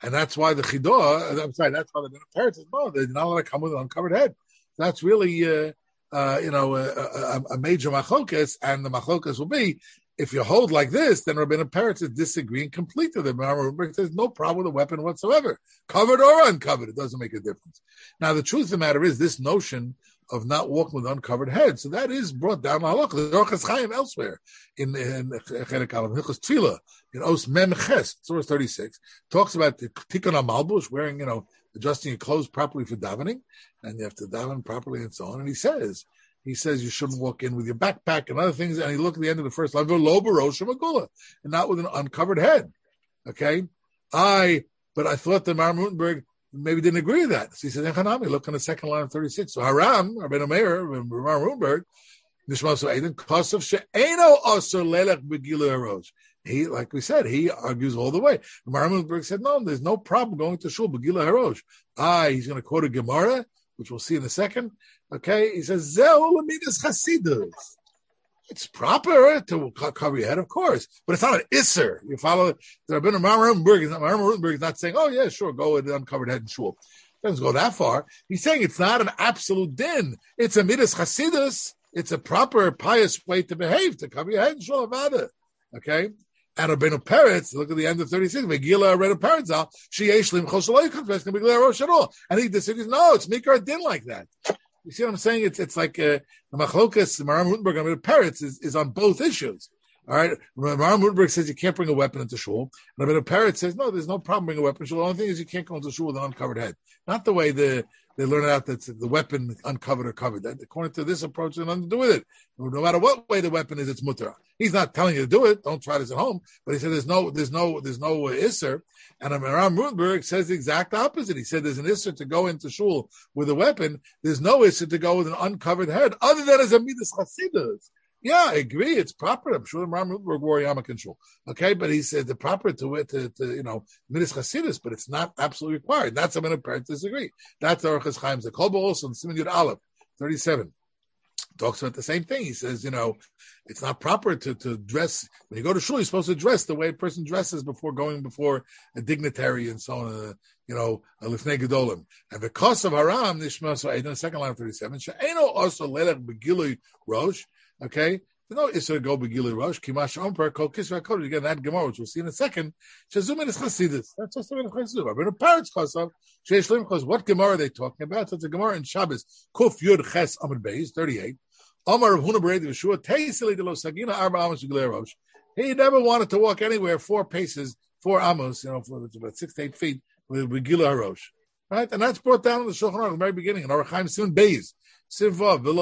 And that's why the Chidah, I'm sorry, that's why the parents said, no, they're not allowed to come with an uncovered head. That's really, uh, uh, you know, a, a, a major machlokas, and the machlokas will be, if you hold like this, then Rabbeinu Peretz is disagreeing completely. The Rambam says no problem with the weapon whatsoever, covered or uncovered. It doesn't make a difference. Now, the truth of the matter is this notion of not walking with uncovered head. So that is brought down halakha. The Orchos Chaim elsewhere in in Chelik Aleph Hilchos Tefillah in Os Mem Ches, source thirty-six, talks about the Tikkun HaMalbush, wearing, you know, adjusting your clothes properly for davening, and you have to daven properly and so on. And he says. He says you shouldn't walk in with your backpack and other things. And he looked at the end of the first line, and not with an uncovered head. Okay? I, but I thought that Maram Rutenberg maybe didn't agree with that. So he said, Echanami, look on the second line of thirty-six. So Haram, Rabbeinu Meir, Maram Rutenberg, he, like we said, he argues all the way. Maram Rutenberg said, no, there's no problem going to shul, Begila Harosh. Ah, he's going to quote a Gemara, which we'll see in a second. Okay, he says, it's proper to cover your head, of course, but it's not an isser. You follow the Rabbeinu Maram Rutenberg. Maram Rutenberg is not saying, oh, yeah, sure, go with the uncovered head and shul. Doesn't go that far. He's saying it's not an absolute din. It's a midas chasidus. It's a proper, pious way to behave, to cover your head and shul avada. Okay? And Rabbeinu Peretz, look at the end of thirty-six, Megillah Rabbeinu Peretz, she yeshlim choshaloi confess can Megillah Rosh at all. And he disagrees, no, it's mikar din like that. You see what I'm saying? It's it's like uh, the machlokas, Maram Rutenberg and Rabbeinu Peretz is, is on both issues. All right? Maram Rutenberg says you can't bring a weapon into shul. And Rabbeinu Peretz says, no, there's no problem bringing a weapon into shul. The only thing is you can't go into shul with an uncovered head. Not the way the they learn out that the weapon uncovered or covered. That, according to this approach, it has nothing to do with it. No matter what way the weapon is, it's mutter. He's not telling you to do it. Don't try this at home. But he said there's no, there's no, there's no uh, isser. And Maram Rutenberg says the exact opposite. He said there's an isser to go into shul with a weapon. There's no isser to go with an uncovered head, other than as a midas chasidus. Yeah, I agree. It's proper. I'm sure Maram Rutenberg wore a yarmulke in shul. Okay, but he said the proper to to, to you know midas chasidus, but it's not absolutely required. That's I'm going to disagree. That's the Orchos Chaim. The Kolbo also in Siman Yud Aleph thirty-seven talks about the same thing. He says, you know, it's not proper to to dress when you go to shul. You're supposed to dress the way a person dresses before going before a dignitary and so on. Uh, you know, a lifnei gedolim. And because of haram, nishma so in the second line of thirty-seven, she'eno also lelech begilui rosh. Okay, no, it's to go begilui rosh. Kimash omper kol kisra kodesh. Again, that gemara, which we'll see in a second. Shazum is chasidus. That's just a chasidus. I've been a parents chasav. Sheishlim chas. What gemara are they talking about? So it's a gemara in Shabbos. Kuf Yud Ches Amud Beis thirty-eight. Amar Rav Huna Beredi Yeshua Teiseli de lo Sagina Arba Amos begilui rosh. He never wanted to walk anywhere four paces, four amos, you know, for it's about six to eight feet with begilui rosh. Right, and that's brought down in the Shulchan Aruch at the very beginning in Orach Chaim Siman Beis. In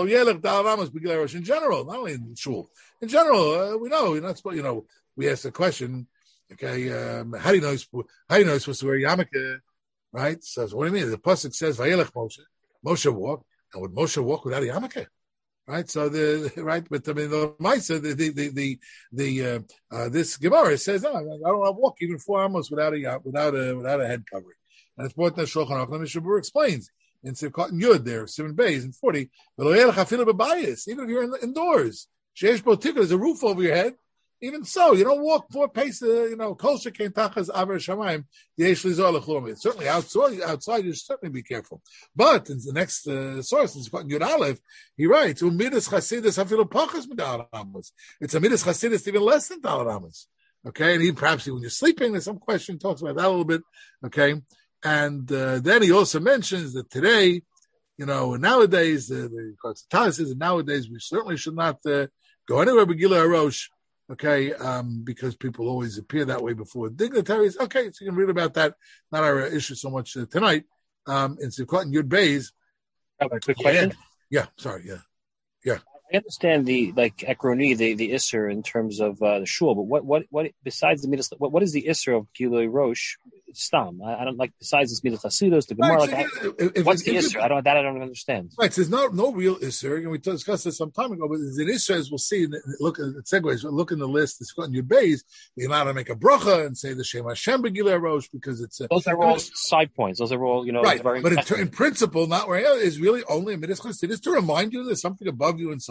general, not only in shul. In general, uh, we know you're not supposed. You know, we asked the question. Okay, um, how do you know? How do you know you're supposed to wear yarmulke? Right. So, so what do you mean? The pasuk says, "Vayelech Moshe." Moshe walked, and would Moshe walk without a yarmulke? Right. So the right, but I mean the Maisa, the the the the, the uh, uh, this Gemara says, "No, I don't want to walk even four amos without a without a without a head covering." And it's brought in the Shulchan Aruch. And Mishabur explains. In Sivkot and Yud there, Siman Beis and forty. Even if you're in, indoors, Sheish Botika, there's a roof over your head. Even so, you don't walk four paces. Uh, you know, Kol Shekain Tachas Aver Shamayim. Certainly outside, outside you should certainly be careful. But in the next uh, source, in Sivkot and Yud Aleph, he writes, "Umidas Chasidus Hafilu Pachas Medal Amos." It's a Midas Chasidus even less than Dal Amos. Okay, and he perhaps when you're sleeping, there's some question talks about that a little bit. Okay. And uh, then he also mentions that today, you know, nowadays, uh, the Taz says that nowadays we certainly should not uh, go anywhere but Begilui Rosh, okay, um, because people always appear that way before dignitaries. Okay, so you can read about that. Not our issue so much uh, tonight. Um, in Sivkot and Yud Beis. I have a quick question. Yeah, yeah sorry, yeah. Yeah. I understand the like Ekroni, the the Isser in terms of uh, the shul, but what what what besides the midas, what what is the Isser of Begilui Rosh? Stam. I, I don't like besides this midas chasidus, the Gemara. Right, like, so if, if, what's if, the if, Isser? I don't that I don't understand. Right, so there's no no real Isser, and we discussed this some time ago. But there's an Isser, as we'll see. Look at the segues. Look in the list. It's in your base. You're allowed to make a bracha and say the Shem Hashem Begilui Rosh because it's a, those are all side points. Those are all you know. Right, but in, in principle, not where is really only a midas chasidus to remind you there's something above you and so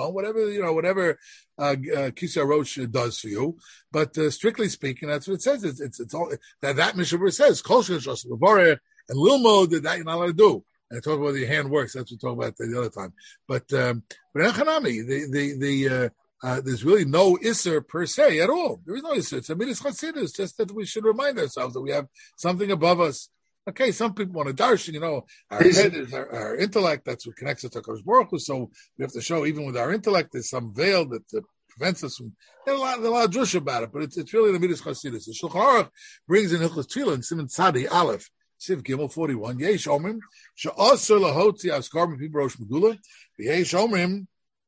know, whatever, you know, whatever uh, uh, Kisya Rosh does for you. But uh, strictly speaking, that's what it says. It's it's, it's all that that Mishnah says. Kol sheish l'varech and lilmod that you're not allowed to do. And I talk about the hand works. That's what we talk about the other time. But um, but in Hanami, the the the uh, uh, there's really no Isser per se at all. There is no Isser. It's a midas chasidus. Just that we should remind ourselves that we have something above us. Okay, some people want to darshan, you know, our head is our, our intellect. That's what connects us to Kodesh Baruch Hu. So we have to show, even with our intellect, there's some veil that uh, prevents us from. There's a lot, there's a lot of drush about it, but it's it's really the midas chasidus. The Shulchan Aruch brings in Hilchos Tefillah and Siman Tzadi Aleph. Siv Gimel forty-one. Yesh Omrim she'asur lahotzi askar mipim rosh megula. Yesh Omrim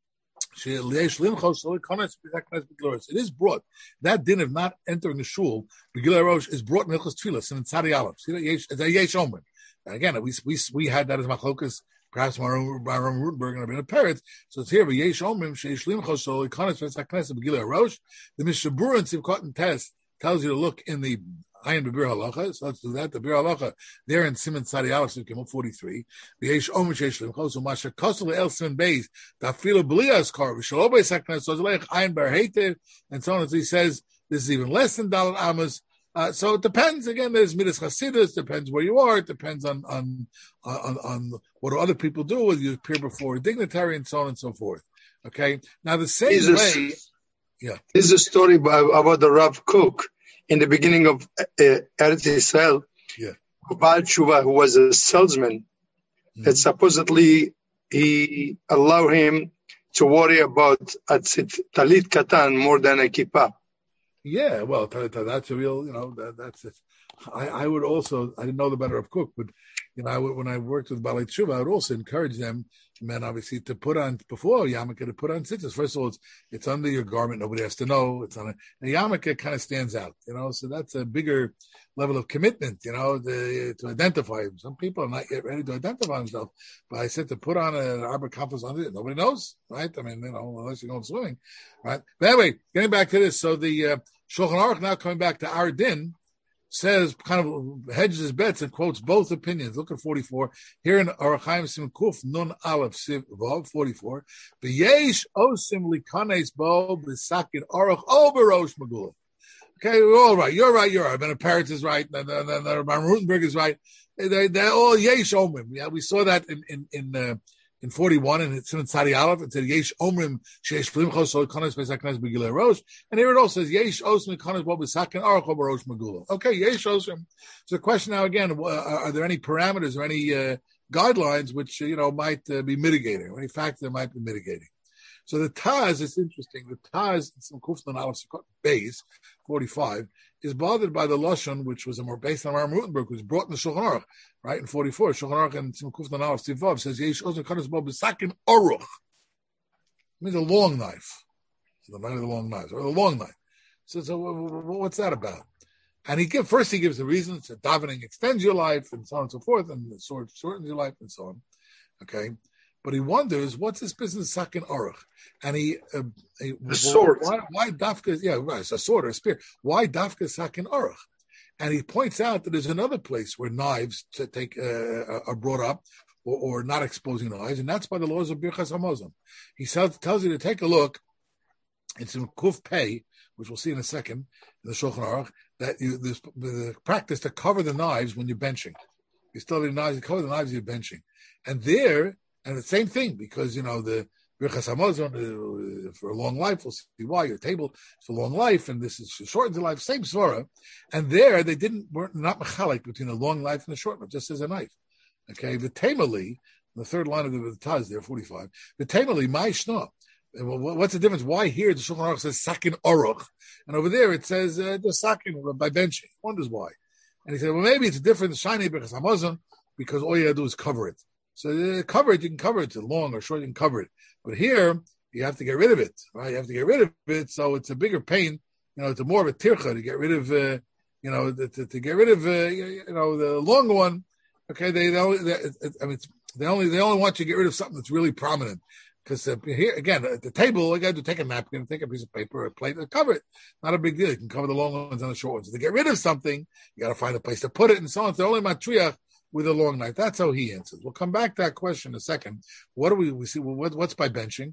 she'yesh limchos lekones b'zaknes b'gloris. It is brought that din of not entering the shul b'gilei rosh is brought in Hilchos Tefillah in Tzadi Aleph. See that Yesh Yesh Omrim. Again, we we we had that as machlokas. Perhaps Maram Rutenberg and Rabbeinu Peretz. So it's here. Yesh Omrim she'yesh limchos lekones b'zaknes b'gilei rosh. The Mishnah Berurah and Sivkot and Test tells you to look in the Ayin B'Bir Halacha, so let's do that. The Bir Halacha, there in Siman Tzadi Aleph, Sivkim forty-three. V'yesh Omer Sheish Limchos U'Masher Kosel El Siman Beis Tafilo B'Lias Kar V'Shalo Beis Haknes Sozalech Ayin Bar Heitev, and so on. As he says, this is even less than Dalet Amos. Uh, so it depends. Again, there's Midas Chasidus. Depends where you are. It depends on on on on what other people do. Whether you appear before a dignitary and so on and so forth. Okay. Now the same is way. A, yeah. This is a story about, about the Rav Kook. In the beginning of uh, Eretz Yisrael, yeah. Baal Tshuva, who was a salesman, mm-hmm. that supposedly he allowed him to worry about a talit katan more than a kippah. Yeah, well, that's a real, you know, that, that's it. I, I would also, I didn't know the better of Cook, but, you know, I would, when I worked with Balei Tshuva, I would also encourage them, men, obviously, to put on, before yarmulke, to put on tzitzis. First of all, it's, it's under your garment. Nobody has to know. It's on a, a yarmulke kind of stands out, you know, so that's a bigger level of commitment, you know, the, to identify. Some people are not yet ready to identify themselves, but I said to put on an arbor compass under it, nobody knows, right? I mean, you know, unless you're going swimming, right? But anyway, getting back to this, so the uh, Shulchan Aruch, now coming back to our din, says, kind of hedges his bets and quotes both opinions. Look at forty-four. Here in Aruch Chaim Sim Kuf Nun Aleph Siv Vav forty-four. V'yesh osim likanes bo b'sakin Aruch over Rosh Megula. Okay, we're all right. You're right. You're right. Ben Peretz is right. Then Rabbi Rutenberg is right. They, they're all yesh omrim. Yeah, we saw that in in in. Uh, In forty-one, and it's in Tzadi Aleph, it said, Yesh Omrim, Sheesh Plimchos, so Kones Pesachnes Begilei Rosh. And here it also says, Yesh Osrim, Kones Bo Besakin, Aruch Rosh Megula. Okay, Yesh Osrim. So the question now again, uh, are there any parameters or any uh, guidelines which, uh, you know, might uh, be mitigating, or any factors that might be mitigating? So the Taz, it's interesting, the Taz, in some Kufnan Aleph base, forty-five, is bothered by the Lashon, which was a more based on Aram Rutenberg, which was brought in the Shulchan Aruch, right, in forty-four. Shulchan Aruch and some Kufnan Aleph Sivav says, Yesh Ozer Kadosh Bo B'Sakin Aruch. It means a long knife. So the knife of the long knives, or a long knife. So, so what's that about? And he give, first he gives the reasons that davening extends your life, and so on and so forth, and the sword shortens your life, and so on. Okay? But he wonders, what's this business sakin aruch? And he, uh, he the sword. Why, why dafka? Yeah, right, it's a sword or a spear. Why dafka sakin aruch? And he points out that there's another place where knives to take uh, are brought up, or, or not exposing knives, and that's by the laws of Birchas Hamazon. He tells, tells you to take a look. It's in Kuf Pei, which we'll see in a second in the Shulchan Aruch, that you there's the practice to cover the knives when you're benching. You still have knives, you cover the knives you're benching, and there. And the same thing, because, you know, the Birchas Hamazon, uh, for a long life, we'll see why, your table is for long life, and this is shortens the life, same svara. And there, they didn't, were not mechalik between a long life and a short life, just as a knife. Okay, the Tamali, the third line of the, the Taz there, forty-five, the Tamali, my shna. What's the difference? Why here the Shulchan Aruch says sakin aruch, and over there it says uh, the sakin by benching? Wonders why. And he said, well, maybe it's a different shiny Birchas Hamazon, because all you gotta do is cover it. So uh, cover it, you can cover it. It's long or short, you can cover it. But here, you have to get rid of it, right? You have to get rid of it, so it's a bigger pain. You know, it's a more of a tircha to get rid of, uh, you know, to, to, to get rid of, uh, you know, the longer one. Okay, they, they only, they, I mean, they only, they only want you to get rid of something that's really prominent. Because uh, here, again, at the table, you got to take a napkin, take a piece of paper, or a plate, and cover it. Not a big deal. You can cover the long ones and the short ones. To get rid of something, you got to find a place to put it, and so on. It's the only matriach with a long knife. That's how he answers. We'll come back to that question in a second. What do we, we see? Well, what, what's by benching?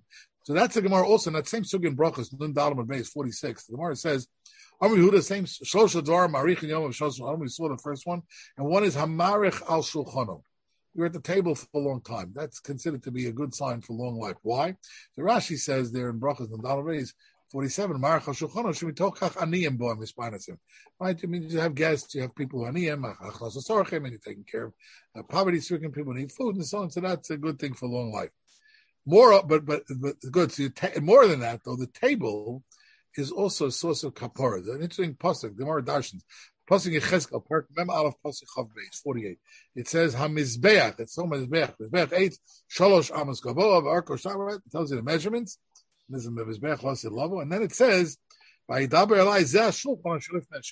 So that's the Gemara also in that same sugya in Brachos, Nun Dalam Beis forty-six. The Gemara says, Amri Huda, same Shlosh Dvar Marich and Yom of Shlosh. We saw the first one, and one is Hamarich al Shulchano. You're at the table for a long time. That's considered to be a good sign for long life. Why? So Rashi says there in Brachos Nun Dalam Beis forty-seven, Marich al Shulchano should be tokach aniyim bo mispanasim. Right? I mean, you have guests, you have people who aniyim, achlas asorchem, and you're taking care of uh, poverty-stricken people who need food and so on. So that's a good thing for long life. More, but but but good. So you ta- more than that, though, the table is also a source of kapara. An interesting pasuk, the Gemara Darshans, pasuk Yechezkel, Parak Mem Aleph pasuk Chav Beis forty-eight. It says Hamizbeach. It's so Mizbeach. Mizbeach eight Shalosh Amos Gavoa Arko Shavar. It tells you the measurements. This is Mizbeach Lasid Lavo, and then it says Vayidaber Elai Zeh Shulchan Shalif Neshem.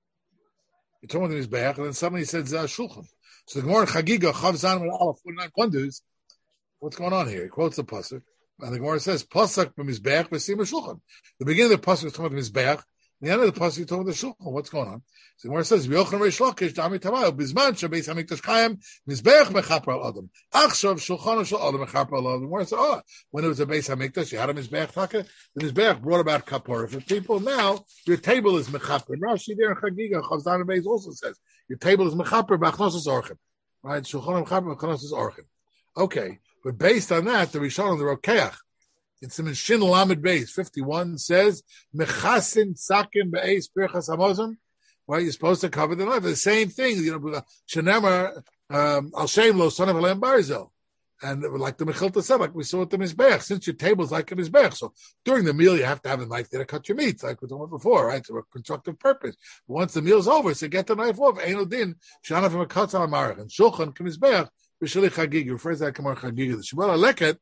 You're talking about the Mizbeach, and then somebody said Zeh Shulchan. So the Gemara Chagiga Chav Zan Aleph forty-nine wonders. What's going on here? He quotes the pasuk, and the Gemara says, "Pasuk b'mizbeach v'sim shulchan." The beginning of the pasuk is talking about the mizbeach. The end of the pasuk is talking about the shulchan. What's going on? So the Gemara says, "V'yochran reish lakish dami tamayu bizman shebeis hamikdash kayim mizbeach mechaper al adam achshav shulchan shel adam mechaper al adam." The Gemara says, "Oh, when it was a beis hamikdash, you had a mizbeach taka. The mizbeach brought about kapara for people. Now your table is mechaper." And Rashi there in Chagiga Chavzan Beis also says, "Your table is mechaper b'achnosos orchim." Right? Shulchan mechaper b'achnosos orchim. Okay. But based on that, the Rishon, the Rokeach, it's in Shin Lamed Beis fifty-one says, Mechasin Sakim Be'ez Pirchas Hamozon. Right, you're supposed to cover the knife. The same thing, you know, Shenemar, um, Al Shem Lo, son of Elam Barzel. And like the Mechilta said, like we saw at the Mizbeach, since your table's like a Mizbeach. So during the meal, you have to have a knife there to cut your meat, like we talked about before, right? For a constructive purpose. But once the meal's over, so get the knife off. Ein Odin, Shana from a Katzal Amarach, and Shulchan Mizbeach. B'shali Chagig refers to that Kamar Chagig. The Shmuel Leket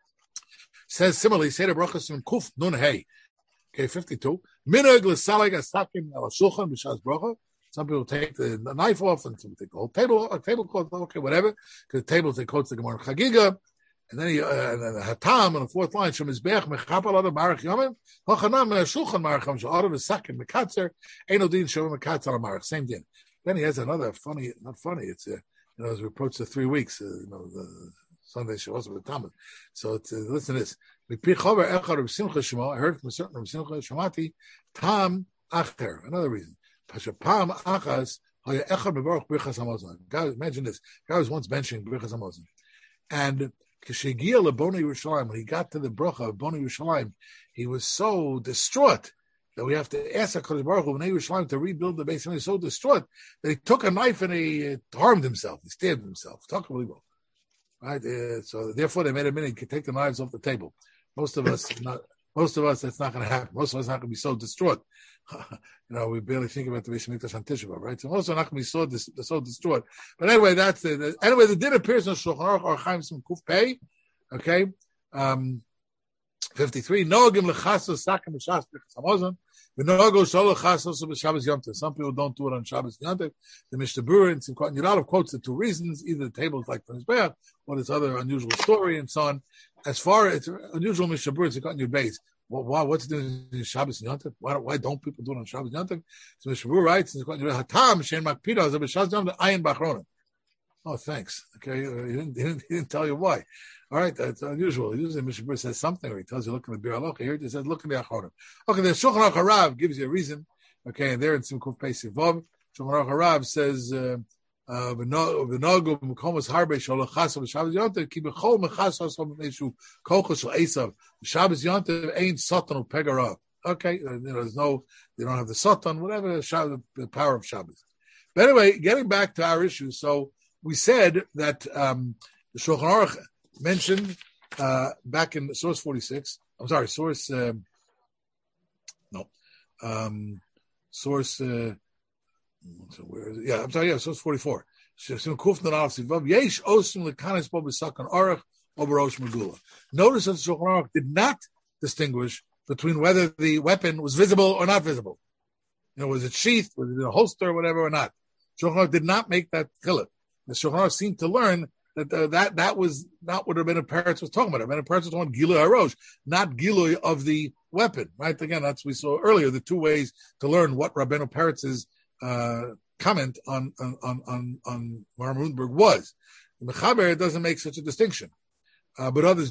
says similarly. Say the brachas in Kuf Nun Hey. Okay, fifty-two. Minhag l'salag asakim al shulchan b'shas bracha. Some people take the, the knife off, and some take the whole table, a tablecloth. Okay, whatever. Because the tables they quote the Gemara Chagiga, and then he, uh, and then the Hatam on the fourth line. Shem Mizbeach mechapal adam marach yomim. Hachanam shulchan maracham sh'adav v'sakim mekatzer. Ein odin shovim mekatzer al marach. Same thing. Then he has another funny, not funny. It's a uh, You know, as we approach the three weeks, uh, you know, the Sunday Shavuos with Talmud. So it's, uh, listen to this. I heard from a certain Rav Simcha Shamati, Tam Acher. Another reason. Pam Achas, imagine this. Guy was once benching Birchas Hamazon. And Kishegia LeBoni Yerushalayim, when he got to the bracha of Boni Yerushalayim, he was so distraught that we have to ask HaKadosh Baruch Hu Bnei Yerushalayim to rebuild the base. And he was so distraught that he took a knife and he uh, harmed himself. He stabbed himself. Talk unbelievable. Right? Uh, so therefore they made a minute to take the knives off the table. Most of us, not, most of us, that's not going to happen. Most of us are not going to be so distraught. you know, we barely think about the Beis Hamikdash on Tisha B'Av, right? So most of us are not going to be so, dis, so distraught. But anyway, that's the, the anyway, the din appears in Shulchan Aruch or Chaim Sim Kuf Pei. Okay. Um, fifty-three. Noagim lechasos sakim b'shas b'chas hamazon. Some people don't do it on Shabbos Yontif. The Mishnah Berurah and Yudalav quotes the two reasons: either the table is like the Mizbeach, or this other unusual story, and so on. As far as unusual Mishnah Berurah, it's on your base. Well, why? What's the in Shabbos Yontif? Why, why don't people do it on Shabbos Yontif? So Mishnah Berurah writes, "Hatam shein makpida as a b'shas Yontif ayin b'achrona." Oh, thanks. Okay, uh, he, didn't, he, didn't, he didn't tell you why. All right, that's unusual. Usually Mishnah Berurah says something, or he tells you, look in the Bir Halacha. Here it says, look in the Achronim. Okay, the Shulchan Aruch Harav gives you a reason. Okay, and there in Simkuf Pei Sivav, Shulchan Aruch Harav says, "V'nogu b'mkomos harbe sholochaso b'Shabbos Yontif ki b'chol mechasos b'meishu kochos shel Esav Shabbos Yontif ain't satan upegara." Okay, you know, there's no, they don't have the satan, whatever the, the power of Shabbos. But anyway, getting back to our issue, so we said that um, the Shulchan Aruch mentioned uh, back in source forty-six. I'm sorry, source um, no, um, source. Uh, so where is it? Yeah, I'm sorry. Yeah, source forty-four. Notice that the Shulchan Aruch did not distinguish between whether the weapon was visible or not visible. You know, was it sheathed, was it a holster, or whatever, or not? Shulchan Aruch did not make that chiluk. The Shulchan Aruch seemed to learn that uh, that that was not what Rabbeinu Peretz was talking about. Rabbeinu Peretz was talking about Gilui Harosh, not Gilui of the weapon. Right? Again, that's we saw earlier the two ways to learn what Rabbeinu Peretz's uh, comment on on on on, on Maharam Rutenberg was. The Mechaber doesn't make such a distinction, uh, but others do.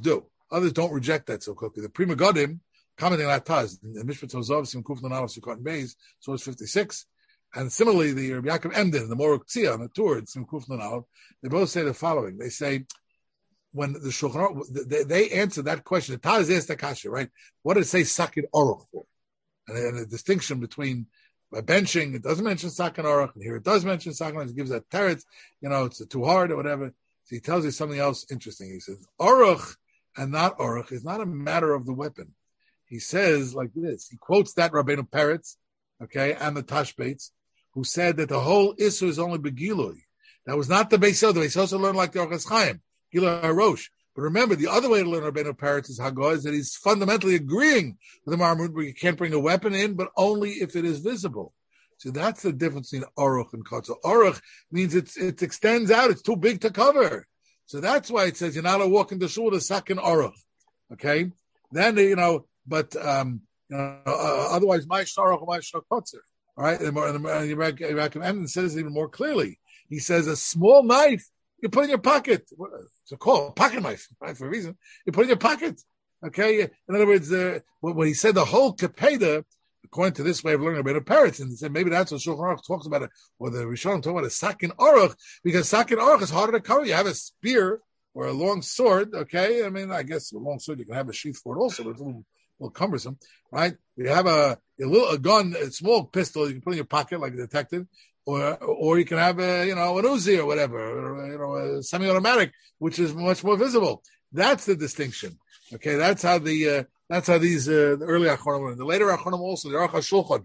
Others don't reject that so quickly. The Prima Godim, commenting on that Taz, in the Mishpat Tozov, Sim Kufnan Aleph Sukkot Beis, source fifty-six, and similarly the Rabbi Yaakov Emden, the Moruk Tzia on the Tur, Sim Kufnan Aleph, they both say the following. They say, when the Shulchan Aruch, they, they answer that question. The Taz asked the kasha, right? What did it say Sakin Aruch for? And, and the distinction between by benching, it doesn't mention Sakin Aruch, and here it does mention Sakin Aruch. It gives that teretz, you know, it's too hard or whatever. So he tells you something else interesting. He says, Aruch and not Aruch is not a matter of the weapon. He says like this. He quotes that Rabbeinu Peretz, okay, and the Tashbates, who said that the whole Issur is only Begilui. That was not the Beis Yosef. The Beis Yosef learned like the Orchos Chaim, Gilui HaRosh. But remember, the other way to learn Rabbeinu Peretz is Hagah is that he's fundamentally agreeing with the Marmud, where you can't bring a weapon in, but only if it is visible. So that's the difference between Aruch and Kotza. Aruch means it's, it extends out. It's too big to cover. So that's why it says you're not allowed to walk in the shul with a Sakin Aruch. Okay? Then, you know, but, um, you know, uh, otherwise, my Sharuch, my Shakotzer. All right? And the Rebbe says it even more clearly. He says a small knife you put in your pocket. It's a call, a pocket knife, right, for a reason. You put in your pocket. Okay? In other words, uh, when he said the whole Kepeda, according to this way of learning about a parrot, and he said maybe that's what Shulchan Aruch talks about, it, or the Rishonim talk about a Sakin Aruch, because Sakin Aruch is harder to cover. You have a spear or a long sword, okay? I mean, I guess a long sword, you can have a sheath for it also, but it's a little, a little cumbersome, right? You have a, a little a gun, a small pistol you can put in your pocket like a detective, or or you can have a, you know, an Uzi or whatever, or, you know, a semi-automatic, which is much more visible. That's the distinction. Okay, that's how the uh, that's how these uh, the early Achronim learned. The later Achronim also, the Aruch HaShulchan.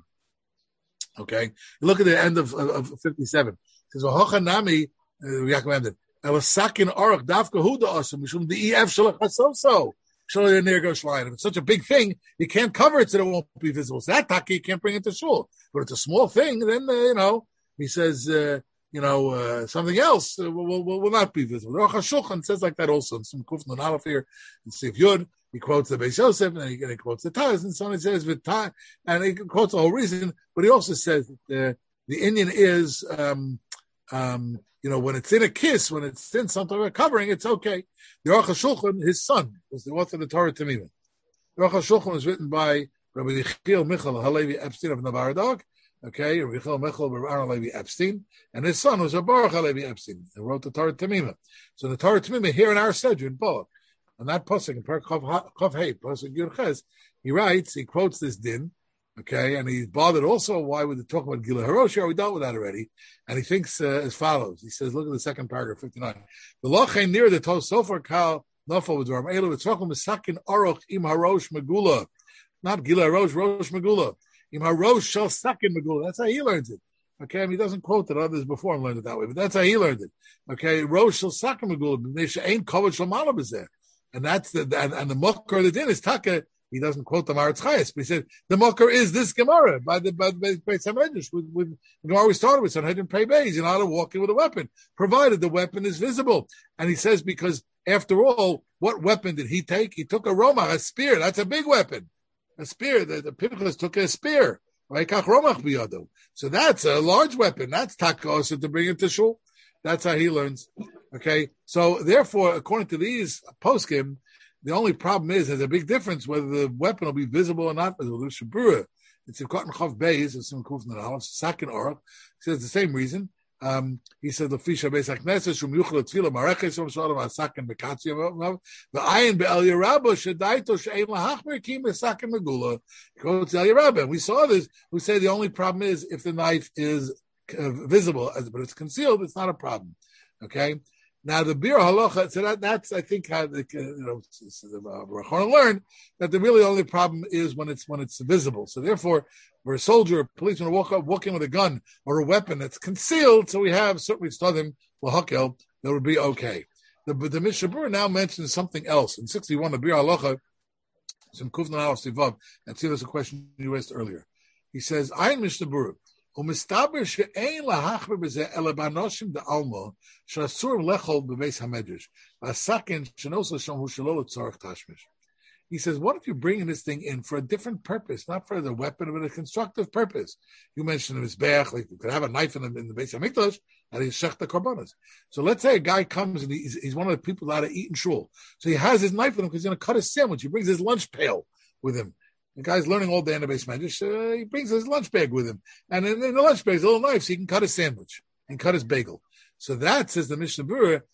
Okay, you look at the end of, of, of fifty-seven. It says, "V'hochanami Yaakov ended. Elasakin Aruch Dafka Huda Asum Mishum De'ef Shalach Hasoso Shalach Ner Goshline." If it's such a big thing, you can't cover it so it won't be visible. So that taki you can't bring it to shul. But if it's a small thing, then uh, you know he says. Uh, You know, uh, something else uh, will, will, will not be visible. The Aruch HaShulchan says like that also. In some Kuf Nun Aleph here, in Sif Yud, he quotes the Beis Yosef, and he, and he quotes the Taz, and so on. He says V'Taz, and he quotes the whole reason. But he also says that uh, the Indian is, um, um, you know, when it's in a kiss, when it's in something of a covering, it's okay. The Aruch HaShulchan, his son, was the author of the Torah Tamimah. The Aruch HaShulchan was written by Rabbi Yechiel Michal Halevi Epstein of Navaradog. Okay, Michal Michal Aaron Levi Epstein, and his son was a Baruch Levi Epstein, who wrote the Torah Tamimah. So the Torah Tamimah here in our Sedra in Bullock, on that pasuk in Perek Chav Hey, pasuk Yud Ches, he writes, he quotes this din, okay, and he's bothered also. Why would they talk about Gilui HaRosh? We dealt with that already, and he thinks uh, as follows. He says, look at the second paragraph, fifty-nine. The Lochain near the Tosofar Kal Nofal with Dvarim Elu V'Tzrochim Misakin Aruch Im HaRosh Megula, not Gilui HaRosh, Rosh Megula. Rosh shall Sakin Megula. That's how he learns it. Okay, I mean, he doesn't quote it. Others before him learned it that way, but that's how he learned it. Okay, Rosh shall Sakin Megula. Ain't Kovach Shalmalab is there, and that's the and, and the Mokkar the din is Taka. He doesn't quote the Maratz Chayes, but he said the Mokkar is this Gemara by the by the Beis Hamedrash with with the Gemara we started with Sanhedrin Pei Beis. You're not allowed to walk in with a weapon, provided the weapon is visible. And he says because after all, what weapon did he take? He took a Romach, a spear. That's a big weapon. A spear. The, the Pinchas took a spear. So that's a large weapon. That's taka to bring it to shul. That's how he learns. Okay. So therefore, according to these poskim, the only problem is there's a big difference whether the weapon will be visible or not visible. There's Shabura. It's in Cotton Chav Beis, it's in Kuf Nanal, Sakin Aruch. He says the same reason. Um, he said the Fisha Beis HaKnesses Shum Yuchel Tefila Mareches Shum Shalom HaSakin Bekatzi the Ayin Be'el Yerabah Shedaito She'ein Lahachmer Kim Besakin Megula. He quotes El Yerabah. And we saw this. We say the only problem is if the knife is uh, visible, but it's concealed, it's not a problem. Okay. Now the Bir Halacha, so that, that's I think how the you know the Rachon learned that the really only problem is when it's when it's visible. So therefore, for a soldier, a policeman walk up walking with a gun or a weapon that's concealed, so we have certainly Stadim Lahakel, that would be okay. The the Mishnah Berurah now mentions something else in sixty-one. The Bir Halacha, some Kufnan Al Sivav, and see there's a question you asked earlier. He says, "I Mishnah Berurah." ומסתבר שאין להחמיר בזה אלא באנשים דעלמא שאסור לאכול בבייס המדרש והסכין שנוסע שם הוא שלא לצורך תשמיש. He says, what if you're bringing this thing in for a different purpose, not for the weapon, but a constructive purpose? You mentioned the Mizbeach, like you could have a knife in the, in the Beis HaMikdash, and he's shech the korbanos. So let's say a guy comes and he's, he's one of the people that are eating shul. So he has his knife with him because he's going to cut his sandwich. He brings his lunch pail with him. The guy's learning all day in the base medrash. Uh, he brings his lunch bag with him. And in, in the lunch bag is a little knife so he can cut his sandwich and cut his bagel. So that, says the Mishnah Berurah,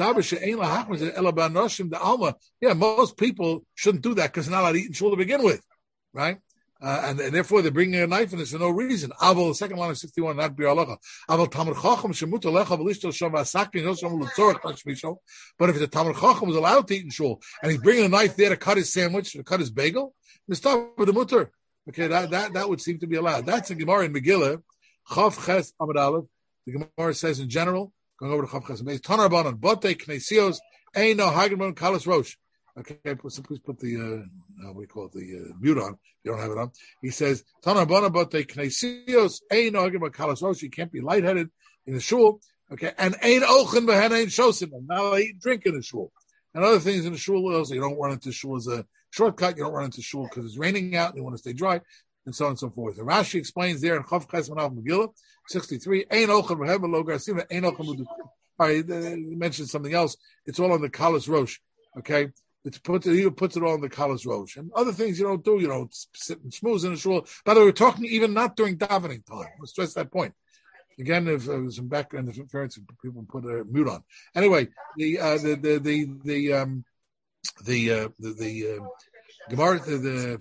yeah, most people shouldn't do that because they're not allowed to eat in shul to begin with, right? Uh, and, and therefore they're bringing a knife in this for no reason. Aval, the second line of sixty-one, not bir halacha. Aval tamar chacham shemut alecha v'lishto sham v'asakin no sham l'tzorach tashmisho. But if the tamar chacham was allowed to eat in shul and he's bringing a knife there to cut his sandwich, to cut his bagel, mistah with the mutter. Okay, that, that that would seem to be allowed. That's a Gemara in Megillah. Chav ches amud aleph. The Gemara says in general. Going over to Chav Ches Beis, Tanar Banan, Bote Knesios, Ein No Hagerman Kalas Rosh. Okay, please put the uh, what do you call it, the uh, mute on. You don't have it on. He says, Tanar Banan, Bote Knesios, Ein No Hagerman Kalas Rosh. You can't be lightheaded in the shul. Okay, and Ein Ochen Behen Ein Shosim. Now I eat and drink in the shul. And other things in the shul also. You don't run into shul as a shortcut. You don't run into shul because it's raining out and you want to stay dry, and so on and so forth. And Rashi explains there in Chav Ches Manav Megillah, sixty-three, Ein Ochel V'Heva Lo Garsim, Ein Ochel Mudu. All right, he mentioned something else. It's all on the Kalas Rosh, okay? It's put, he puts it all on the Kalas Rosh. And other things you don't do, you don't sit and schmooze in the shul. By the way, we're talking even not during davening time. Let's stress that point. Again, if there was some background interference, people put a mute on. Anyway, the uh, the the the the um the uh, the, the uh, Gemara the, the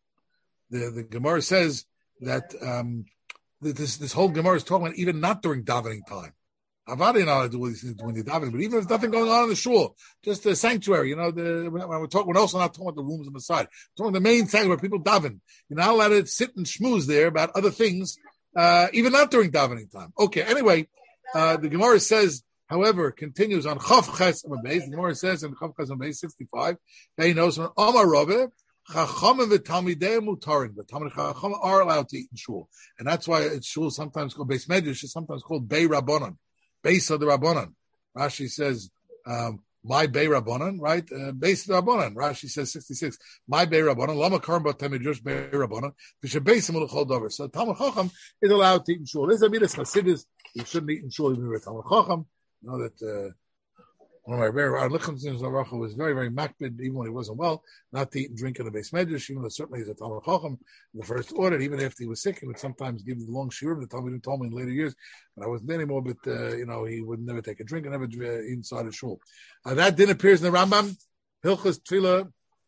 the the Gemara says that um that this this whole Gemara is talking about even not during davening time. Avadi not do these things when you're davening, but even if there's nothing going on in the shul, just the sanctuary, you know, the when we're talking, we're also not talking about the rooms on the side. We're talking about the main sanctuary where people daven. You're not allowed to sit and schmooze there about other things. Uh, even not during davening time. Okay, anyway, uh, the Gemara says, however, continues on Chav Ches Amabez. The Gemara says in Chav Ches Amabez sixty-five, that he knows from Amar Rabbe, Chachamim v'Talmidei Mutarin. The Talmid Chacham are allowed to eat in shul. And that's why it's shul sometimes called Beis Medrash, it's sometimes called Bei Rabbanan, base of the Rabbanan. Rashi says, um, my Bei Rabbanan, right? Uh, base of the Rabbanan. Rashi says sixty-six. My Bei Rabbanan. Lama Karim Bat Tamidrash Bei Rabbanan. Visha Beis Amul Chol Dover. So Talmid Chacham is allowed to eat in shul. There's a midas Chasidus. You shouldn't eat in shul even with Talmid Chacham. You know that uh, one of my rare Lichtenstein Zaracha was very, very makbid, even when he wasn't well, not to eat and drink in the Beis Medrash, even though certainly he's a Talmid Chacham in the first order. Even after he was sick, he would sometimes give the long shiurim. The Talmud told me in later years, but I wasn't there anymore, but, uh, you know, he would never take a drink and never uh, eat inside a shul. Uh, that din appears in the Rambam, Hilchos Tefillah,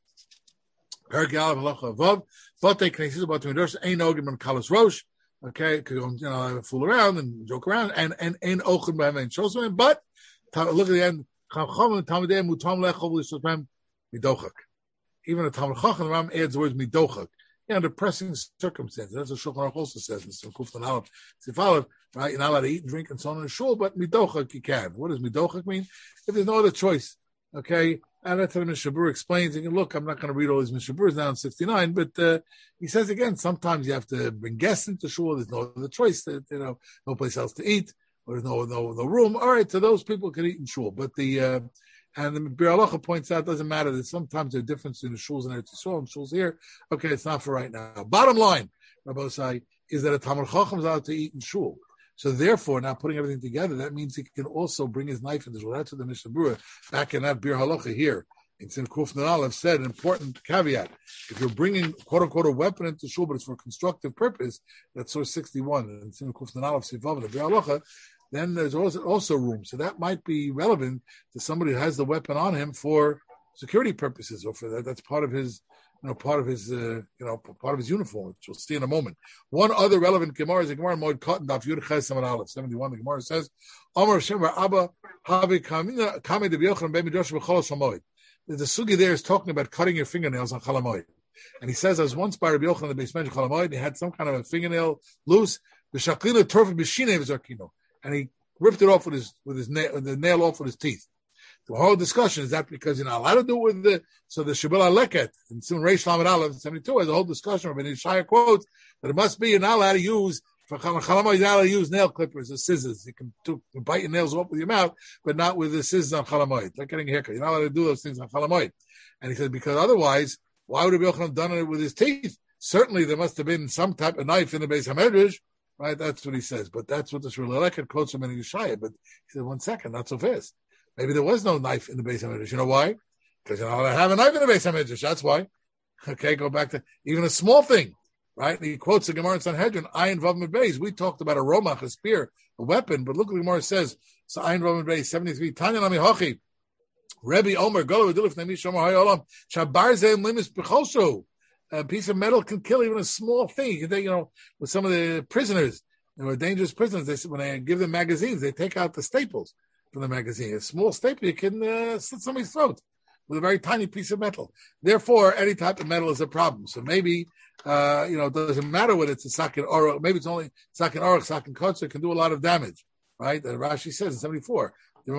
Perek Aleph Halacha Vav, Vatei Knesset Bat Midrash, Ein Ogim and Kalas Rosh, okay, could you know, fool around and joke around, and and Ein Ochim B'Hem Ein Shosem, but look at the end, Chacham and Talmidei Mutam Lechol L'Shosem Midochak. Even the Talmid Chacham, the Ram adds the words Midochak. Yeah, under pressing circumstances. That's what Shulchan Aruch also says in some Kuftan Aleph, Sifalev, right? You're not allowed to eat and drink and so on in the shul, but Midochak you can. What does Midochak mean? If there's no other choice, okay? And that's what Mishnah Berurah explains. And look, I'm not going to read all these Mishnah Berurahs now in sixty-nine, but uh, he says again, sometimes you have to bring guests into shul. There's no other choice. That, you know, no place else to eat. Or there's no, no, no room. All right, so those people can eat in shul. But the, uh, and the Bir Halacha points out, it doesn't matter. There's sometimes there's a difference in the shuls and Eretz Yisrael and shuls here. Okay, it's not for right now. Bottom line, Rabbi Osai, is that a Talmid Chacham is allowed to eat in shul. So therefore, now putting everything together, that means he can also bring his knife into shul. That's what the Mishnah Berurah, back in that Bir Halacha here, in Sin Kuf Nalef said, an important caveat. If you're bringing, quote unquote, a weapon into shul, but it's for a constructive purpose, that's source sixty-one, and Sin Kuf Nalef Sivav, the Bir Halacha, then there's also, also room. So that might be relevant to somebody who has the weapon on him for security purposes, or for that. That's part of his, you know, part of his, uh, you know, part of his uniform, which we'll see in a moment. One other relevant Gemara is the Gemara in Moed Katan Daf Yud Ches Samad Aleph seventy-one. The Gemara says, "Amar Shem Abba Havi Kamina Kamei Dev Yochanan Ben Midrash B'Chol Shamoid." The sugi there is talking about cutting your fingernails on Chol Hamoed, and he says, "As once by Rabbi Yochanan the Beis Medrash Chol Hamoed, he had some kind of a fingernail loose. B'Shaklina Torfet B'Shinei V'Zarkino." And he ripped it off with his with his nail, the nail off with his teeth. The whole discussion is that because you're not allowed to do it with the so the Shabbat Leket and soon Reish Lamed Aleph seventy-two has a whole discussion of an Ishaya quote that it must be you're not allowed to use for Chalamah, you're not allowed to use nail clippers or scissors. You can do, bite your nails off with your mouth, but not with the scissors on Chalamoid. Like getting a haircut. You're not allowed to do those things on Chalamoid. And he said because otherwise, why would Rabbi Yochanan have done it with his teeth? Certainly there must have been some type of knife in the Beis HaMedrash. right? That's what he says. But that's what the Shuleleket quotes from in Yeshaya. But he said, one second, not so fast. Maybe there was no knife in the Beis HaMikdash. You know why? Because you're not allowed to have a knife in the Beis HaMikdash. That's why. Okay, go back to even a small thing, right? And he quotes the Gemara in Sanhedrin, Ayin Vav Beis. We talked about a romach, a spear, a weapon, but look what the Gemara says. So Ayin Vav Beis, seventy-three, Tanya Nami Hochi. Rebbe Omer, Golo Adilif Nemi Shomer Hayolam, Shabar Zeim Limis Bechoshu. A piece of metal can kill even a small thing. You can take, you know, with some of the prisoners, they were dangerous prisoners. They, when they give them magazines, they take out the staples from the magazine. A small staple, you can uh, slit somebody's throat with a very tiny piece of metal. Therefore, any type of metal is a problem. So maybe, uh, you know, it doesn't matter whether it's a sakin or maybe it's only sakin or sakin kotzer, it can do a lot of damage, right? And Rashi says in seventy-four,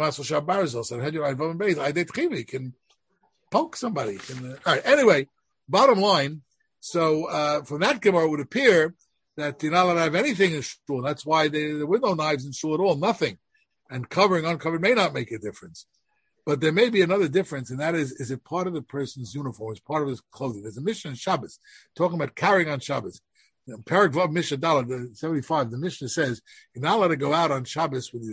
the can poke somebody. Can, uh, all right, anyway, bottom line, so uh, from that Gemara, it would appear that you're not allowed to have anything in shul. That's why they, there were no knives in shul at all, nothing. And covering, uncovered may not make a difference. But there may be another difference, and that is, is it part of the person's uniform? Is part of his clothing? There's a Mishnah in Shabbos, talking about carrying on Shabbos. Perek Vav Mishnah Daled, seventy-five, the Mishnah says, you're not allowed to go out on Shabbos with your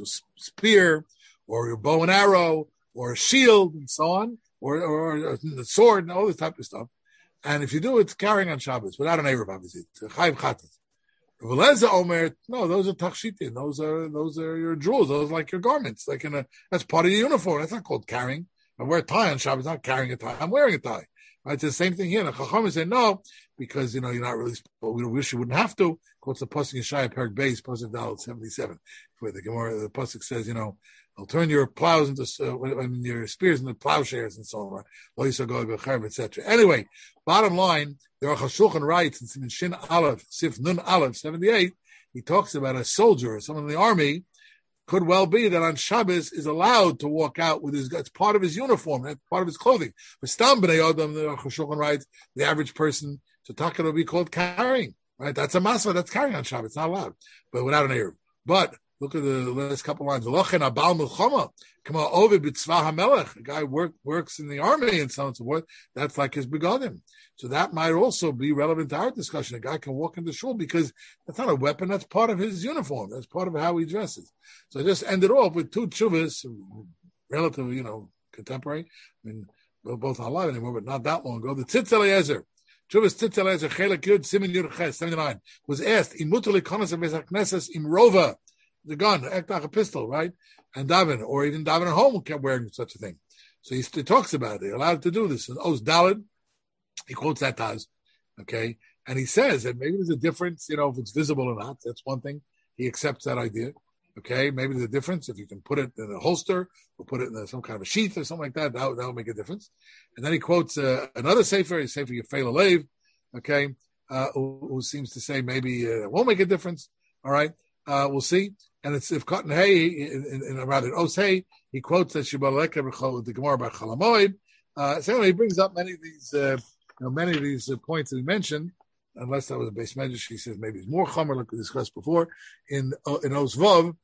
spear, or your bow and arrow, or a shield, and so on, or, or, or the sword, and all this type of stuff. And if you do it, it's carrying on Shabbos, without an Erev, obviously. It's a Chayiv Chatas. Veleza Omer, no, those are tachshitin. Those are those are your jewels. Those are like your garments. Like in a, that's part of your uniform. That's not called carrying. I wear a tie on Shabbos, not carrying a tie. I'm wearing a tie. Right? It's the same thing here. The Chacham say no, because you know you're not really. Well, we wish you wouldn't have to. Quotes the pasuk Yeshaya Perek Beis, pasuk Daled seventy-seven, where the Gemara, the pasuk says, you know, I'll turn your plows into, uh, I mean, your spears into plowshares and so on. Right? et cetera. Anyway, bottom line, the Aruch HaShulchan writes in Siman Shin Aleph, Sif Nun Aleph, seventy-eight, he talks about a soldier or someone in the army. Could well be that on Shabbos is allowed to walk out with his, it's part of his uniform, that's part of his clothing. But Stam B'nai Adam, the Aruch HaShulchan writes, the average person, so Taka will be called carrying, right? That's a masa, that's carrying on Shabbos, it's not allowed, but without an Erev. But look at the last couple of lines. Lochen abal milchama, kama ovid b'tzvah hamelech. A guy work, works in the army and so on and so forth. That's like his begodim. So that might also be relevant to our discussion. A guy can walk into shul because that's not a weapon. That's part of his uniform. That's part of how he dresses. So I just ended off with two tshuvas, relatively, you know, contemporary. I mean, they're both not alive anymore, but not that long ago. The Tzitz Eliezer, Tshuvas Tzitz Eliezer, Chelek Yud, Siman Yud Ches, seventy-nine, was asked, Imutali Konas Beis HaKnesses Imrova, the gun, act like a pistol, right? And Davin, or even Davin at home kept wearing such a thing. So he, he talks about it. They're allowed to do this. And Oz Dalid, he quotes that Taz, okay? And he says that maybe there's a difference, you know, if it's visible or not. That's one thing. He accepts that idea, okay? Maybe there's a difference if you can put it in a holster or put it in a, some kind of a sheath or something like that. That, that would make a difference. And then he quotes uh, another sefer, a sefer Yefei Lalev, okay, uh, who, who seems to say maybe uh, it won't make a difference, all right? Uh, we'll see. And it's if Cotton Hay, in, in, in rather Os Hay, he quotes that Shibaleka the Gemara by Chalamoid. Uh, so anyway, he brings up many of these, uh, you know, many of these uh, points that he mentioned. Unless that was a base medrash, he says maybe it's more chomer, like we discussed before. In uh, in Os Vav,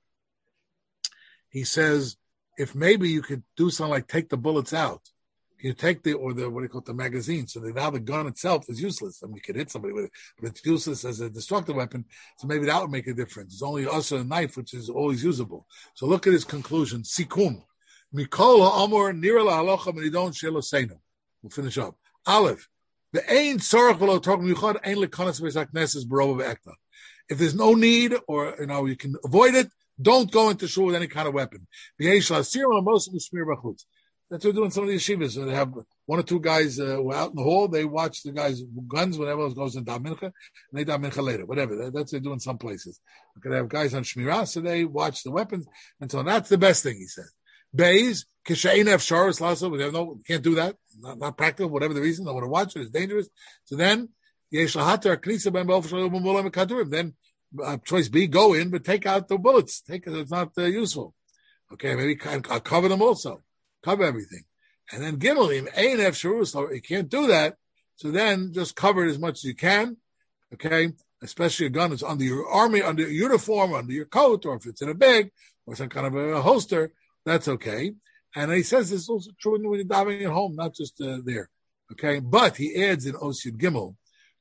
he says if maybe you could do something like take the bullets out. You take the, or the, what do you call it, the magazine, so that now the gun itself is useless. I mean, you could hit somebody with it, but it's useless as a destructive weapon, so maybe that would make a difference. It's only also a knife, which is always usable. So look at his conclusion. Sikum. Mikola Amor Nira Halacha Menidon Shelo Seinu. We'll finish up. Aleph. The Ein Tzarach V'lo Torah Miuchad Ein Lekanas Beis HaKnesses Barova Ve'ekta. If there's no need, or, you know, you can avoid it, don't go into shul with any kind of weapon. V'yesh la'asir v'lamos v'shmir b'chutz. That's what we do in some of these yeshivas. They have one or two guys uh, out in the hall. They watch the guys' guns whenever it goes in Dav Mincha, and they Dav Mincha later. Whatever. That, that's what they do in some places. Okay, they have guys on Shmirah, so they watch the weapons. And so that's the best thing, he said. Beis, Kishain F. Sharos Lasso, we have no, can't do that. Not, not practical, whatever the reason. They want to watch it. It's dangerous. So then, Yesh Lahatar, Knisa Ben Bel Kadurim. Then, uh, choice B, go in, but take out the bullets. Take it. It's not uh, useful. Okay, maybe I'll cover them also. Cover everything. And then Gimelim, Ein F. Sharus, you can't do that. So then just cover it as much as you can. Okay? Especially a gun that's under your army, under your uniform, under your coat, or if it's in a bag, or some kind of a holster, that's okay. And he says this is also true when you're diving at home, not just uh, there. Okay? But he adds in Osyud Gimel,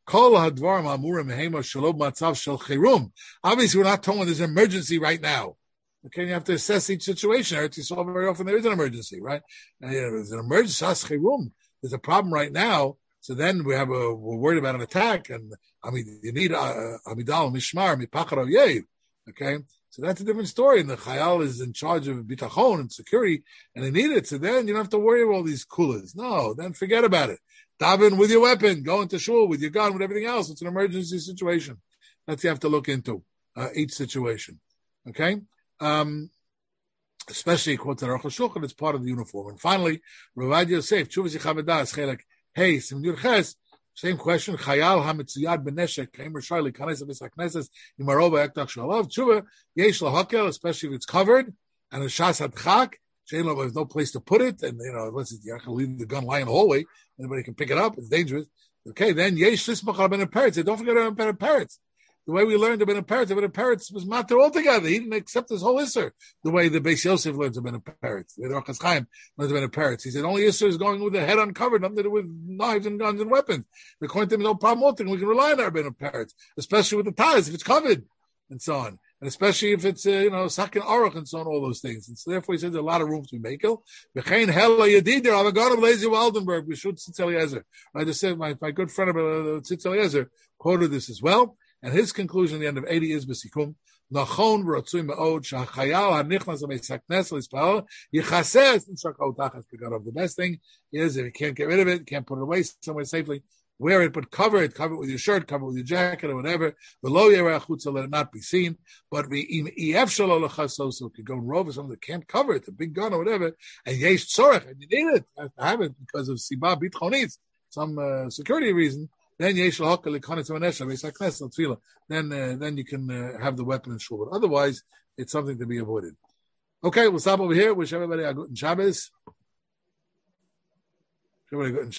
Obviously, we're not talking there's an emergency right now. Okay, you have to assess each situation. You saw very often there is an emergency, right? And, you know, there's an emergency. There's a problem right now. So then we have a, we're worried about an attack, and I mean, you need Amidal, Mishmar, Mipachar Yev. Okay, so that's a different story. And the Chayal is in charge of bitachon and security, and they need it. So then you don't have to worry about all these coolers. No, then forget about it. Daven with your weapon, go into shul with your gun, with everything else. It's an emergency situation. That's you have to look into uh, each situation. Okay, um, especially quote Aruch HaShulchan, it's part of the uniform. And finally, Ravad Yosef, Chuvas Yichavadas, Chelek. Hey, same question. Chayal hamitzuyad beneshek kaimer shayli kanes v'sakneses imarova ektach shalav tshuva yesh lahakel, especially if it's covered and a shas hadchak. Shayla, there's no place to put it, and you know, unless you have to leave the gun lying in the hallway, anybody can pick it up. It's dangerous. Okay, then yesh lismach ben peretz. Don't forget about ben peretz. The way we learned ben peretz, ben peretz was matter altogether. He didn't accept his whole isser. The way the Beis Yosef learns ben peretz, the Orchos Chaim learns ben peretz. He said only isser is going with the head uncovered, nothing to do with knives and guns and weapons. According to him, no problem. Altogether. We can rely on our ben peretz, especially with the ties if it's covered and so on. And especially if it's, uh, you know, sakin aruch and so on, all those things. And so therefore he says there's a lot of room to make it. V'chein hella yedider, avagad of Lazy Waldenberg, we should Tzitz Eliezer. I just said, my, my good friend of uh, Tzitz Eliezer quoted this as well. And his conclusion at the end of eighty is b'sikum, nachon v'ratzui me'od, sha'chayal ha'nichnas ha'meisaknes l'ispael, yichases n'shakot tachas begadav. The best thing is if you can't get rid of it, can't put it away somewhere safely, wear it, but cover it, cover it with your shirt, cover it with your jacket or whatever. Below your achutza, let it not be seen. But we ef shalo lechaso, so it could go and rove or something that can't cover it, a big gun or whatever, and yesh tzorech, and you need it, you have to have it because of siba bitchonit, some uh, security reason. Then yesh lahakal lekanis v'nesha v'saknes l'tfila. Then uh, then you can uh, have the weapon in shul. But otherwise, it's something to be avoided. Okay, we'll stop over here. Wish everybody a good Shabbos. Everybody good